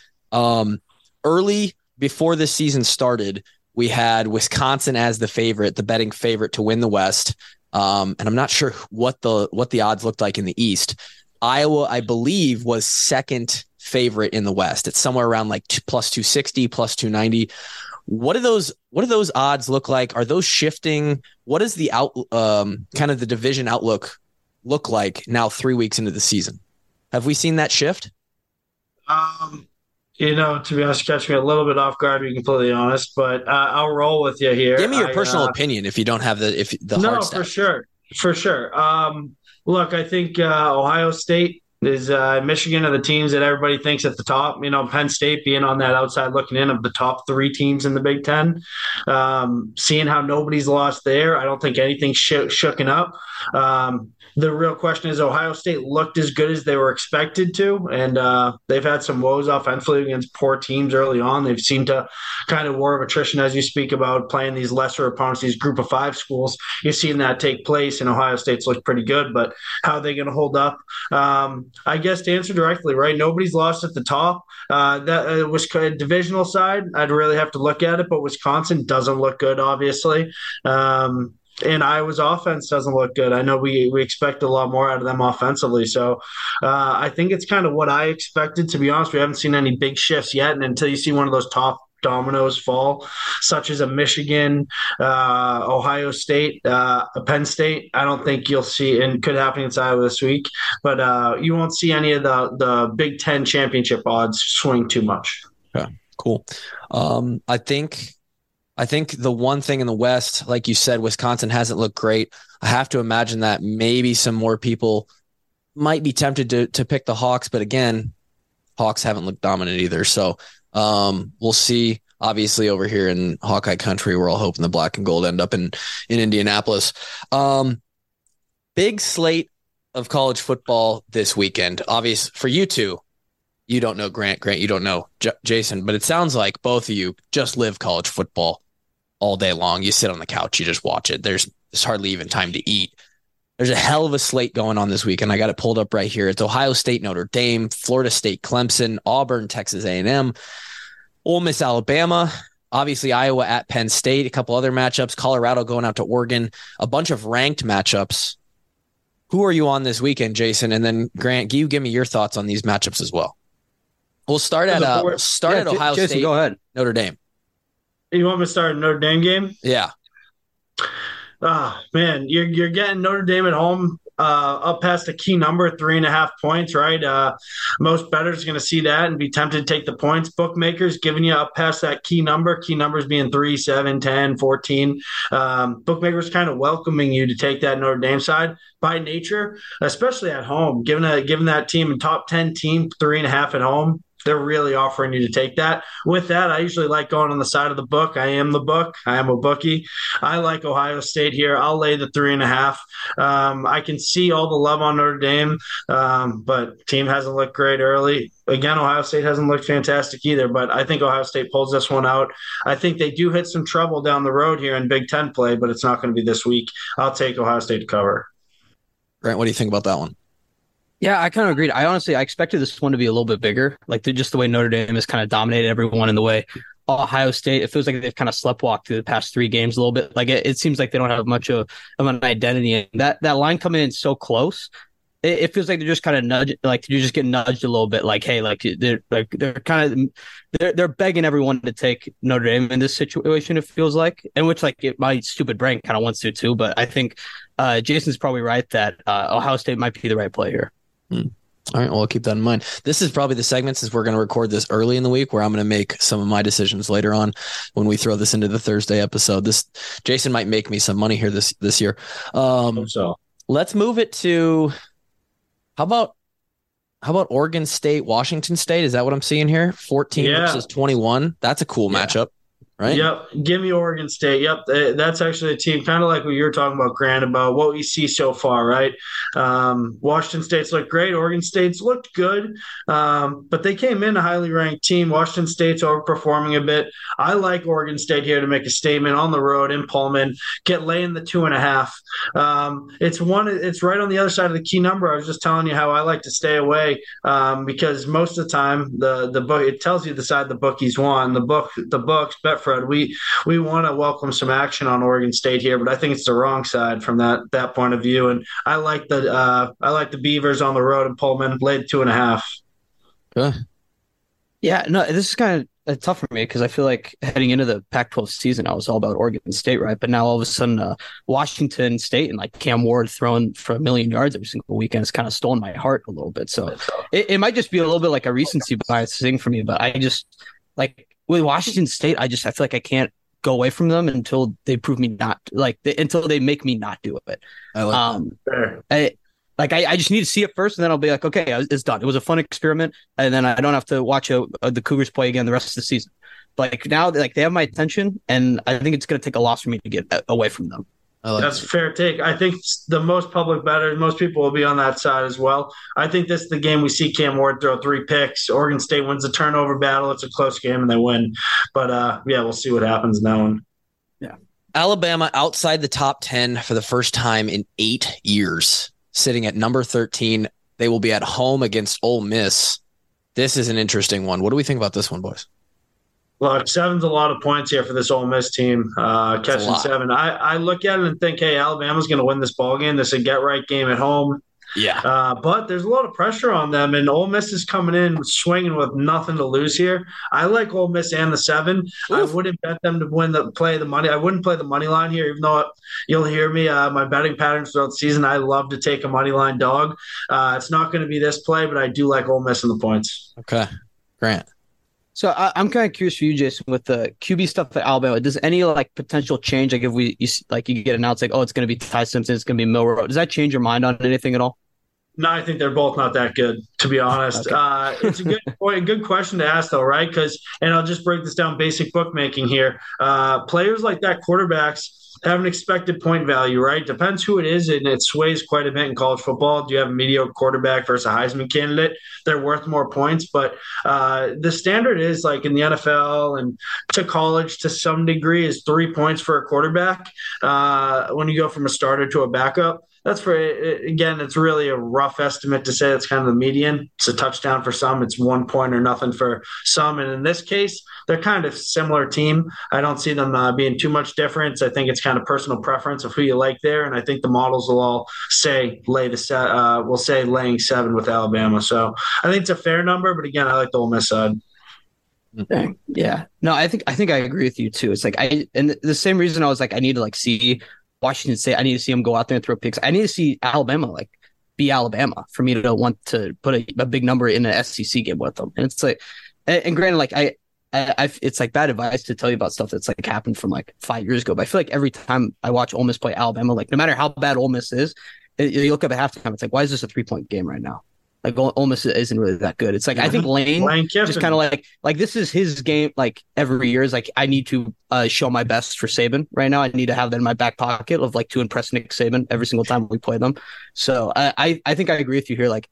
Early before this season started, we had Wisconsin as the favorite, the betting favorite to win the West. And I'm not sure what the odds looked like in the East. Iowa, I believe, was second favorite in the West. It's somewhere around like plus 260, plus 290. What do those odds look like? Are those shifting? What does the kind of the division outlook look like now 3 weeks into the season? Have we seen that shift? To be honest, catch me a little bit off guard, to be completely honest, but I'll roll with you here. Give me your personal opinion if you don't have the hard stats. For sure. Look, I think Ohio State is Michigan are the teams that everybody thinks at the top. Penn State being on that outside looking in of the top 3 teams in the Big Ten. Seeing how nobody's lost there, I don't think anything's shooken up. The real question is Ohio State looked as good as they were expected to, and they've had some woes offensively against poor teams early on. They've seemed to kind of war of attrition, as you speak about playing these lesser opponents, these group of 5 schools. You've seen that take place, and Ohio State's looked pretty good, but how are they going to hold up? I guess to answer directly, right, nobody's lost at the top. That was divisional side. I'd really have to look at it, but Wisconsin doesn't look good, obviously. And Iowa's offense doesn't look good. I know we expect a lot more out of them offensively. So I think it's kind of what I expected, to be honest. We haven't seen any big shifts yet. And until you see one of those top dominoes fall, such as a Michigan, Ohio State, Penn State, I don't think you'll see, and could happen in Iowa this week, but you won't see any of the Big Ten championship odds swing too much. Okay, cool. I think the one thing in the West, like you said, Wisconsin hasn't looked great. I have to imagine that maybe some more people might be tempted to pick the Hawks, but again, Hawks haven't looked dominant either. So we'll see. Obviously, over here in Hawkeye country, we're all hoping the black and gold end up in Indianapolis. Big slate of college football this weekend. Obvious for you two. You don't know Grant. Grant, you don't know Jason, but it sounds like both of you just live college football all day long. You sit on the couch, you just watch it. There's hardly even time to eat. There's a hell of a slate going on this weekend. I got it pulled up right here. It's Ohio State, Notre Dame, Florida State, Clemson, Auburn, Texas A&M, Ole Miss, Alabama, obviously Iowa at Penn State, a couple other matchups, Colorado going out to Oregon, a bunch of ranked matchups. Who are you on this weekend, Jason? And then Grant, you give me your thoughts on these matchups as well. We'll start at Ohio Jason, State, go ahead. Notre Dame. You want me to start a Notre Dame game? Yeah. Man, you're getting Notre Dame at home up past a key number, 3.5 points, right? Most bettors are going to see that and be tempted to take the points. Bookmakers giving you up past that key numbers being 3, 7, 10, 14. Bookmakers kind of welcoming you to take that Notre Dame side by nature, especially at home, given that team and top 10 team 3.5 at home. They're really offering you to take that. With that, I usually like going on the side of the book. I am the book. I am a bookie. I like Ohio State here. I'll lay the 3.5. I can see all the love on Notre Dame, but team hasn't looked great early. Again, Ohio State hasn't looked fantastic either, but I think Ohio State pulls this one out. I think they do hit some trouble down the road here in Big Ten play, but it's not going to be this week. I'll take Ohio State to cover. Grant, what do you think about that one? Yeah, I kind of agreed. I expected this one to be a little bit bigger, like just the way Notre Dame has kind of dominated everyone in the way Ohio State, it feels like they've kind of sleptwalked through the past 3 games a little bit. Like it seems like they don't have much of an identity. And that line coming in so close, it feels like they're just kind of you're just getting nudged a little bit. Like, hey, they're begging everyone to take Notre Dame in this situation. It feels like, and which my stupid brain kind of wants to too. But I think Jason's probably right that Ohio State might be the right play here. All right, well, I'll keep that in mind. This is probably the segment, since we're going to record this early in the week, where I'm going to make some of my decisions later on when we throw this into the Thursday episode. Jason might make me some money here this year. So let's move it to how about Oregon State, Washington State? Is that what I'm seeing here? 14 versus 21. That's a cool matchup. Right? Yep. Give me Oregon State. Yep. That's actually a team kind of like what you're talking about, Grant, about what we see so far, right? Washington State's looked great. Oregon State's looked good, but they came in a highly ranked team. Washington State's overperforming a bit. I like Oregon State here to make a statement on the road in Pullman, laying the 2.5. It's right on the other side of the key number. I was just telling you how I like to stay away because most of the time the book, it tells you the side the bookies won. The books, Betfred, we want to welcome some action on Oregon State here, but I think it's the wrong side from that point of view. And I like the Beavers on the road in Pullman, laid 2.5. Yeah, no, this is kind tough for me because I feel like heading into the Pac-12 season, I was all about Oregon State, right? But now all of a sudden, Washington State and like Cam Ward throwing for 1,000,000 yards every single weekend has kind of stolen my heart a little bit. So it might just be a little bit like a recency bias thing for me. But I just like with Washington State, I feel like I can't go away from them until they prove me not until they make me not do it. I like I just need to see it first, and then I'll be like, okay, it's done. It was a fun experiment, and then I don't have to watch the Cougars play again the rest of the season. But like now, like they have my attention, and I think it's going to take a loss for me to get away from them. That's a fair take. I think the most public bettors, most people will be on that side as well. I think this is the game we see Cam Ward throw 3 picks. Oregon State wins the turnover battle. It's a close game, and they win. But, we'll see what happens in that one. Yeah. Alabama outside the top 10 for the first time in 8 years, sitting at number 13. They will be at home against Ole Miss. This is an interesting one. What do we think about this one, boys? Look, 7's a lot of points here for this Ole Miss team, catching 7. I look at it and think, hey, Alabama's going to win this ball game. This is a get-right game at home. Yeah. But there's a lot of pressure on them, and Ole Miss is coming in swinging with nothing to lose here. I like Ole Miss and the 7. Oof. I wouldn't bet them to play the money. I wouldn't play the money line here, even though you'll hear me. My betting patterns throughout the season, I love to take a money line dog. It's not going to be this play, but I do like Ole Miss in the points. Okay. Grant. So I'm kind of curious for you, Jason, with the QB stuff at Alabama. Does any like potential change, like if you get announced like, oh, it's going to be Ty Simpson, it's going to be Milroe. Does that change your mind on anything at all? No, I think they're both not that good, to be honest. Okay. It's a good point, a good question to ask, though, right? And I'll just break this down, basic bookmaking here. Players like that, quarterbacks, have an expected point value, right? Depends who it is, and it sways quite a bit in college football. Do you have a mediocre quarterback versus a Heisman candidate? They're worth more points, but the standard is like in the NFL and to college to some degree is 3 points for a quarterback when you go from a starter to a backup. That's again, it's really a rough estimate to say that's kind of the median. It's a touchdown for some. It's 1 point or nothing for some. And in this case, they're kind of similar team. I don't see them being too much difference. I think it's kind of personal preference of who you like there. And I think the models will all say laying 7 with Alabama. So I think it's a fair number, but again, I like the Ole Miss side. Yeah. No, I think I agree with you too. It's like and the same reason I was like, I need to like see Washington State. I need to see them go out there and throw picks. I need to see Alabama like be Alabama for me to want to put a big number in an SEC game with them. And it's like, and granted, like I it's like bad advice to tell you about stuff that's like happened from like 5 years ago. But I feel like every time I watch Ole Miss play Alabama, like no matter how bad Ole Miss is, you look up at halftime, it's like, why is this a 3-point game right now? Like Ole Miss isn't really that good. It's like I think Lane just kind of like this is his game. Like every year is like I need to show my best for Saban right now. I need to have that in my back pocket of like to impress Nick Saban every single time we play them. So I think I agree with you here. Like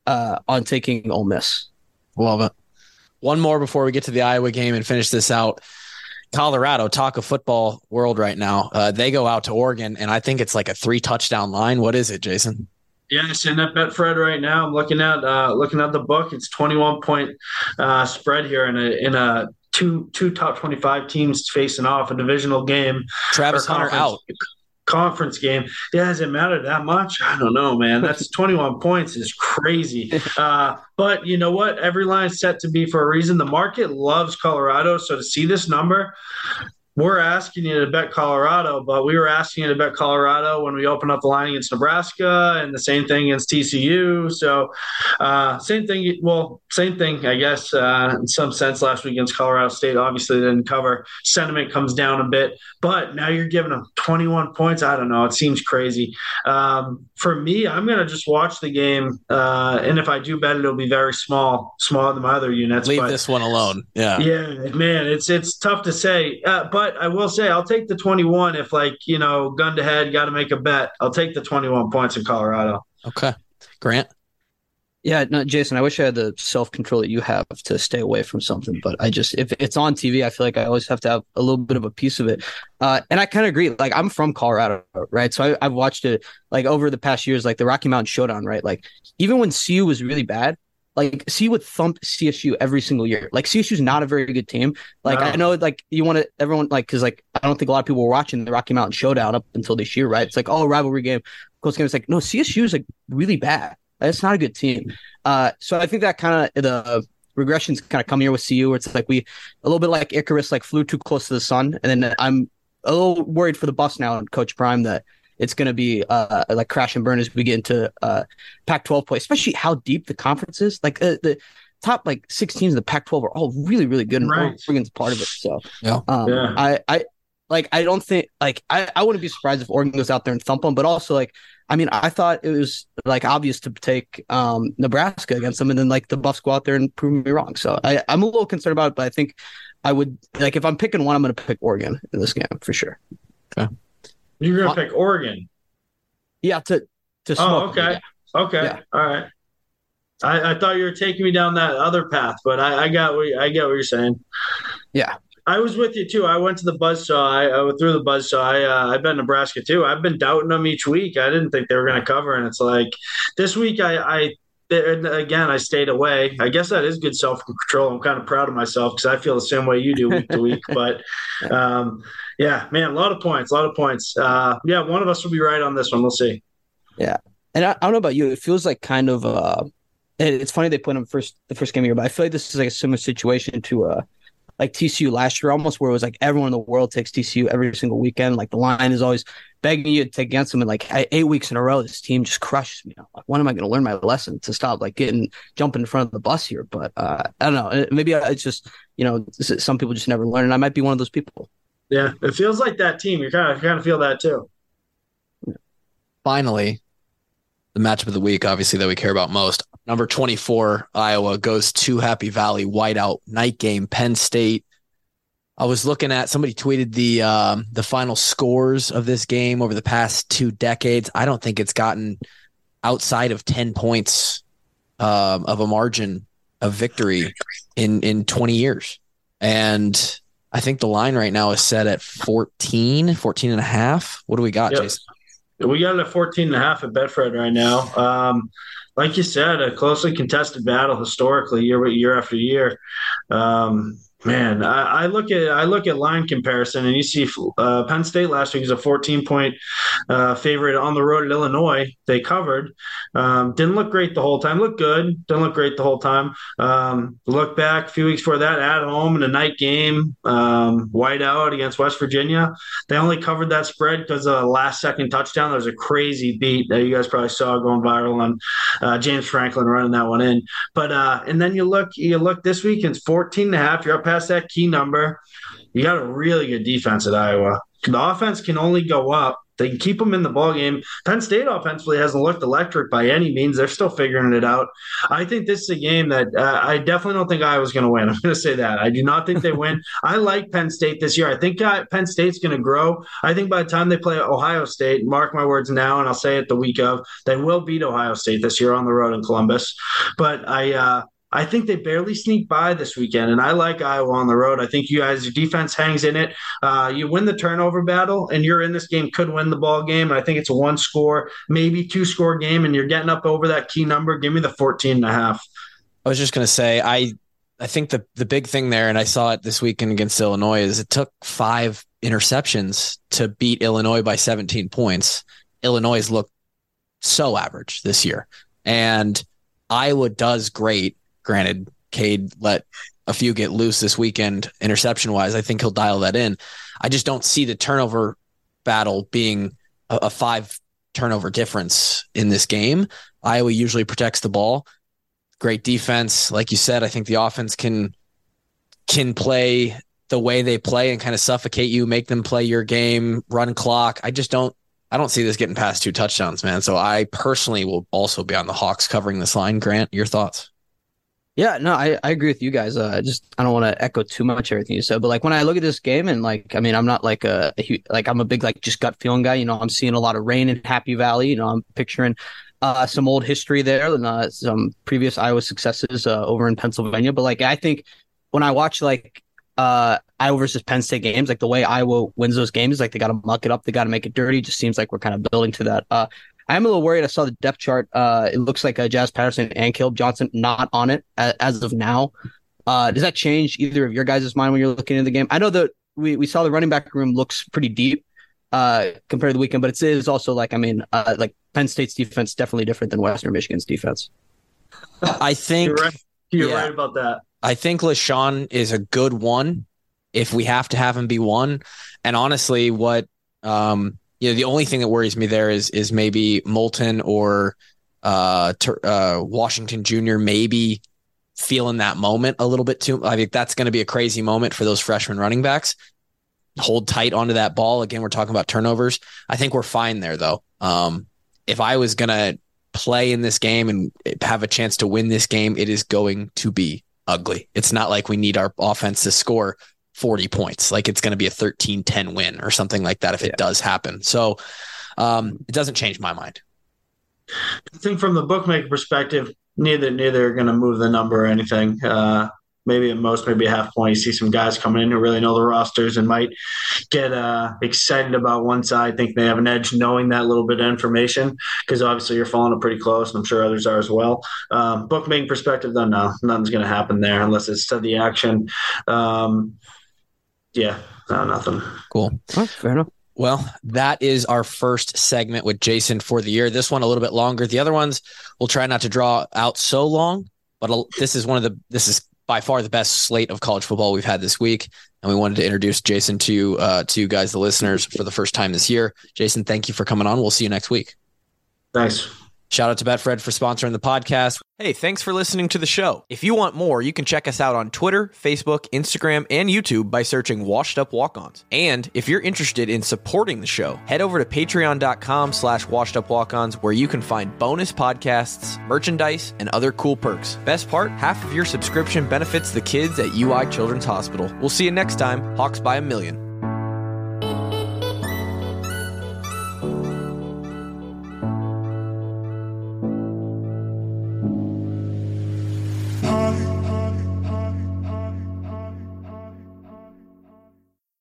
on taking Ole Miss. Love it. One more before we get to the Iowa game and finish this out. Colorado, talk of football world right now. They go out to Oregon, and I think it's like a 3-touchdown line. What is it, Jason? Yeah, it's in that Betfred right now. I'm looking at the book. It's 21-point spread here in a two top 25 teams facing off, a divisional game. Travis Hunter out. Conference game. Yeah, does it matter that much? I don't know, man. That's 21 points is crazy. But you know what? Every line's set to be for a reason. The market loves Colorado, so to see this number, we're asking you to bet Colorado, but we were asking you to bet Colorado when we opened up the line against Nebraska, and the same thing against TCU. So same thing, I guess, in some sense last week against Colorado State. Obviously they didn't cover. Sentiment comes down a bit, but now you're giving them 21 points. I don't know. It seems crazy. For me, I'm going to just watch the game, and if I do bet it, it'll be very smaller than my other units. Leave this one alone. Yeah, man, it's tough to say, but I will say I'll take the 21 if, like, gun to head, got to make a bet. I'll take the 21 points in Colorado. Okay. Grant? Yeah, no, Jason, I wish I had the self-control that you have to stay away from something, but if it's on TV, I feel like I always have to have a little bit of a piece of it. And I kind of agree. Like, I'm from Colorado, right? So I've watched it, like, over the past years, like the Rocky Mountain Showdown, right? Like, even when CU was really bad, like CU would thump CSU every single year. Like CSU's not a very good team. Like no. I know, like you want to everyone like because like I don't think a lot of people were watching the Rocky Mountain Showdown up until this year, right? It's like rivalry game, close game. It's like no, CSU is like really bad. It's not a good team. So I think that kind of regressions kind of come here with CU, where it's like a little bit like Icarus, like flew too close to the sun. And then I'm a little worried for the Buffs now and Coach Prime that it's going to be like crash and burn as we get into Pac-12 play, especially how deep the conference is. Like the top like 6 teams in the Pac-12 are all really, really good, and Oregon's part of it. So I don't think I wouldn't be surprised if Oregon goes out there and thump them, but also I thought it was like obvious to take Nebraska against them, and then like the Buffs go out there and prove me wrong. So I'm a little concerned about it, but I think I would like if I'm picking one, I'm going to pick Oregon in this game for sure. Okay. You're going to pick Oregon? Yeah, to smoke. Oh, okay. Yeah. Okay. Yeah. All right. I thought you were taking me down that other path, but I get what you're saying. Yeah. I was with you too. I went to the buzzsaw. I went through the buzzsaw. I bet Nebraska too. I've been doubting them each week. I didn't think they were going to cover, and it's like this week I stayed away. I guess that is good self-control. I'm kind of proud of myself because I feel the same way you do week to week. But yeah, man, a lot of points. One of us will be right on this one. We'll see. Yeah, and I don't know about you. It feels like kind of it's funny they put him the first game of the year, but I feel like this is like a similar situation to like TCU last year, almost, where it was like everyone in the world takes TCU every single weekend. Like the line is always begging you to take against them. And like 8 weeks in a row, this team just crushes me. Like, when am I going to learn my lesson to stop like jumping in front of the bus here? But I don't know. Maybe it's just, some people just never learn. And I might be one of those people. Yeah, it feels like that team. You kind of feel that too. Finally, the matchup of the week, obviously, that we care about most. Number 24, Iowa goes to Happy Valley, whiteout, night game, Penn State. I was looking at, somebody tweeted the final scores of this game over the past 2 decades. I don't think it's gotten outside of 10 points of a margin of victory in 20 years. And I think the line right now is set at 14 and a half. What do we got, Jason? We got it at 14.5 at Betfred right now. Like you said, a closely contested battle historically, year after year. Man, I look at line comparison, and you see Penn State last week was a 14-point favorite on the road at Illinois. They covered. Didn't look great the whole time. Looked good. Didn't look great the whole time. Look back a few weeks before that, at home in a night game, whiteout against West Virginia. They only covered that spread because of a last-second touchdown. There was a crazy beat that you guys probably saw going viral on James Franklin running that one in. But and then you look this week, it's 14.5. You're up past that key number. You got a really good defense at Iowa. The offense can only go up. They can keep them in the ballgame. Penn State offensively hasn't looked electric by any means. They're still figuring it out. I think this is a game that I definitely don't think Iowa's going to win. I'm going to say that. I do not think they win. I like Penn State this year. I think Penn State's going to grow. I think by the time they play Ohio State, mark my words now, and I'll say it the week of, they will beat Ohio State this year on the road in Columbus. But I think they barely sneak by this weekend, and I like Iowa on the road. I think you guys, your defense hangs in it. You win the turnover battle, and you're in this game, could win the ball game. And I think it's a 1-score, maybe 2-score game, and you're getting up over that key number. Give me the 14.5. I was just going to say, I think the big thing there, and I saw it this weekend against Illinois, is it took 5 interceptions to beat Illinois by 17 points. Illinois has looked so average this year, and Iowa does great. Granted, Cade let a few get loose this weekend, interception-wise. I think he'll dial that in. I just don't see the turnover battle being a 5-turnover difference in this game. Iowa usually protects the ball. Great defense. Like you said, I think the offense can play the way they play and kind of suffocate you, make them play your game, run clock. I don't see this getting past 2 touchdowns, man. So I personally will also be on the Hawks covering this line. Grant, your thoughts? Yeah, no, I agree with you guys. I don't want to echo too much everything you said, but like when I look at this game and I'm not like I'm a big just gut feeling guy. I'm seeing a lot of rain in Happy Valley. I'm picturing some old history there and some previous Iowa successes over in Pennsylvania. But I think when I watch Iowa versus Penn State games, the way Iowa wins those games, they got to muck it up, they got to make it dirty. It just seems like we're kind of building to that. I'm a little worried. I saw the depth chart. It looks like Jazz Patterson and Caleb Johnson not on it as of now. Does that change either of your guys' mind when you're looking at the game? I know that we saw the running back room looks pretty deep compared to the weekend, but it is also Penn State's defense definitely different than Western Michigan's defense. I think You're right about that. I think LaShawn is a good one if we have to have him be one. And honestly, what the only thing that worries me there is maybe Moulton or Washington Jr. maybe feeling that moment a little bit too. I think that's going to be a crazy moment for those freshman running backs. Hold tight onto that ball. Again, we're talking about turnovers. I think we're fine there, though. If I was going to play in this game and have a chance to win this game, it is going to be ugly. It's not like we need our offense to score 40 points. Like it's going to be a 13-10 win or something like that if it does happen. So it doesn't change my mind. I think from the bookmaker perspective, neither are going to move the number or anything. Maybe at most, maybe a half point. You see some guys coming in who really know the rosters and might get excited about one side, think they have an edge knowing that little bit of information, because obviously you're following it pretty close, and I'm sure others are as well. Bookmaking perspective, though, no, nothing's going to happen there unless it's to the action. Nothing. Cool. Oh, fair enough. Well, that is our first segment with Jason for the year. This one a little bit longer. The other ones we'll try not to draw out so long, but this is by far the best slate of college football we've had this week. And we wanted to introduce Jason to you guys, the listeners, for the first time this year. Jason, thank you for coming on. We'll see you next week. Thanks. Shout out to Betfred for sponsoring the podcast. Hey, thanks for listening to the show. If you want more, you can check us out on Twitter, Facebook, Instagram, and YouTube by searching Washed Up Walk-Ons. And if you're interested in supporting the show, head over to patreon.com/washedupwalk-ons, where you can find bonus podcasts, merchandise, and other cool perks. Best part, half of your subscription benefits the kids at UI Children's Hospital. We'll see you next time. Hawks by a million.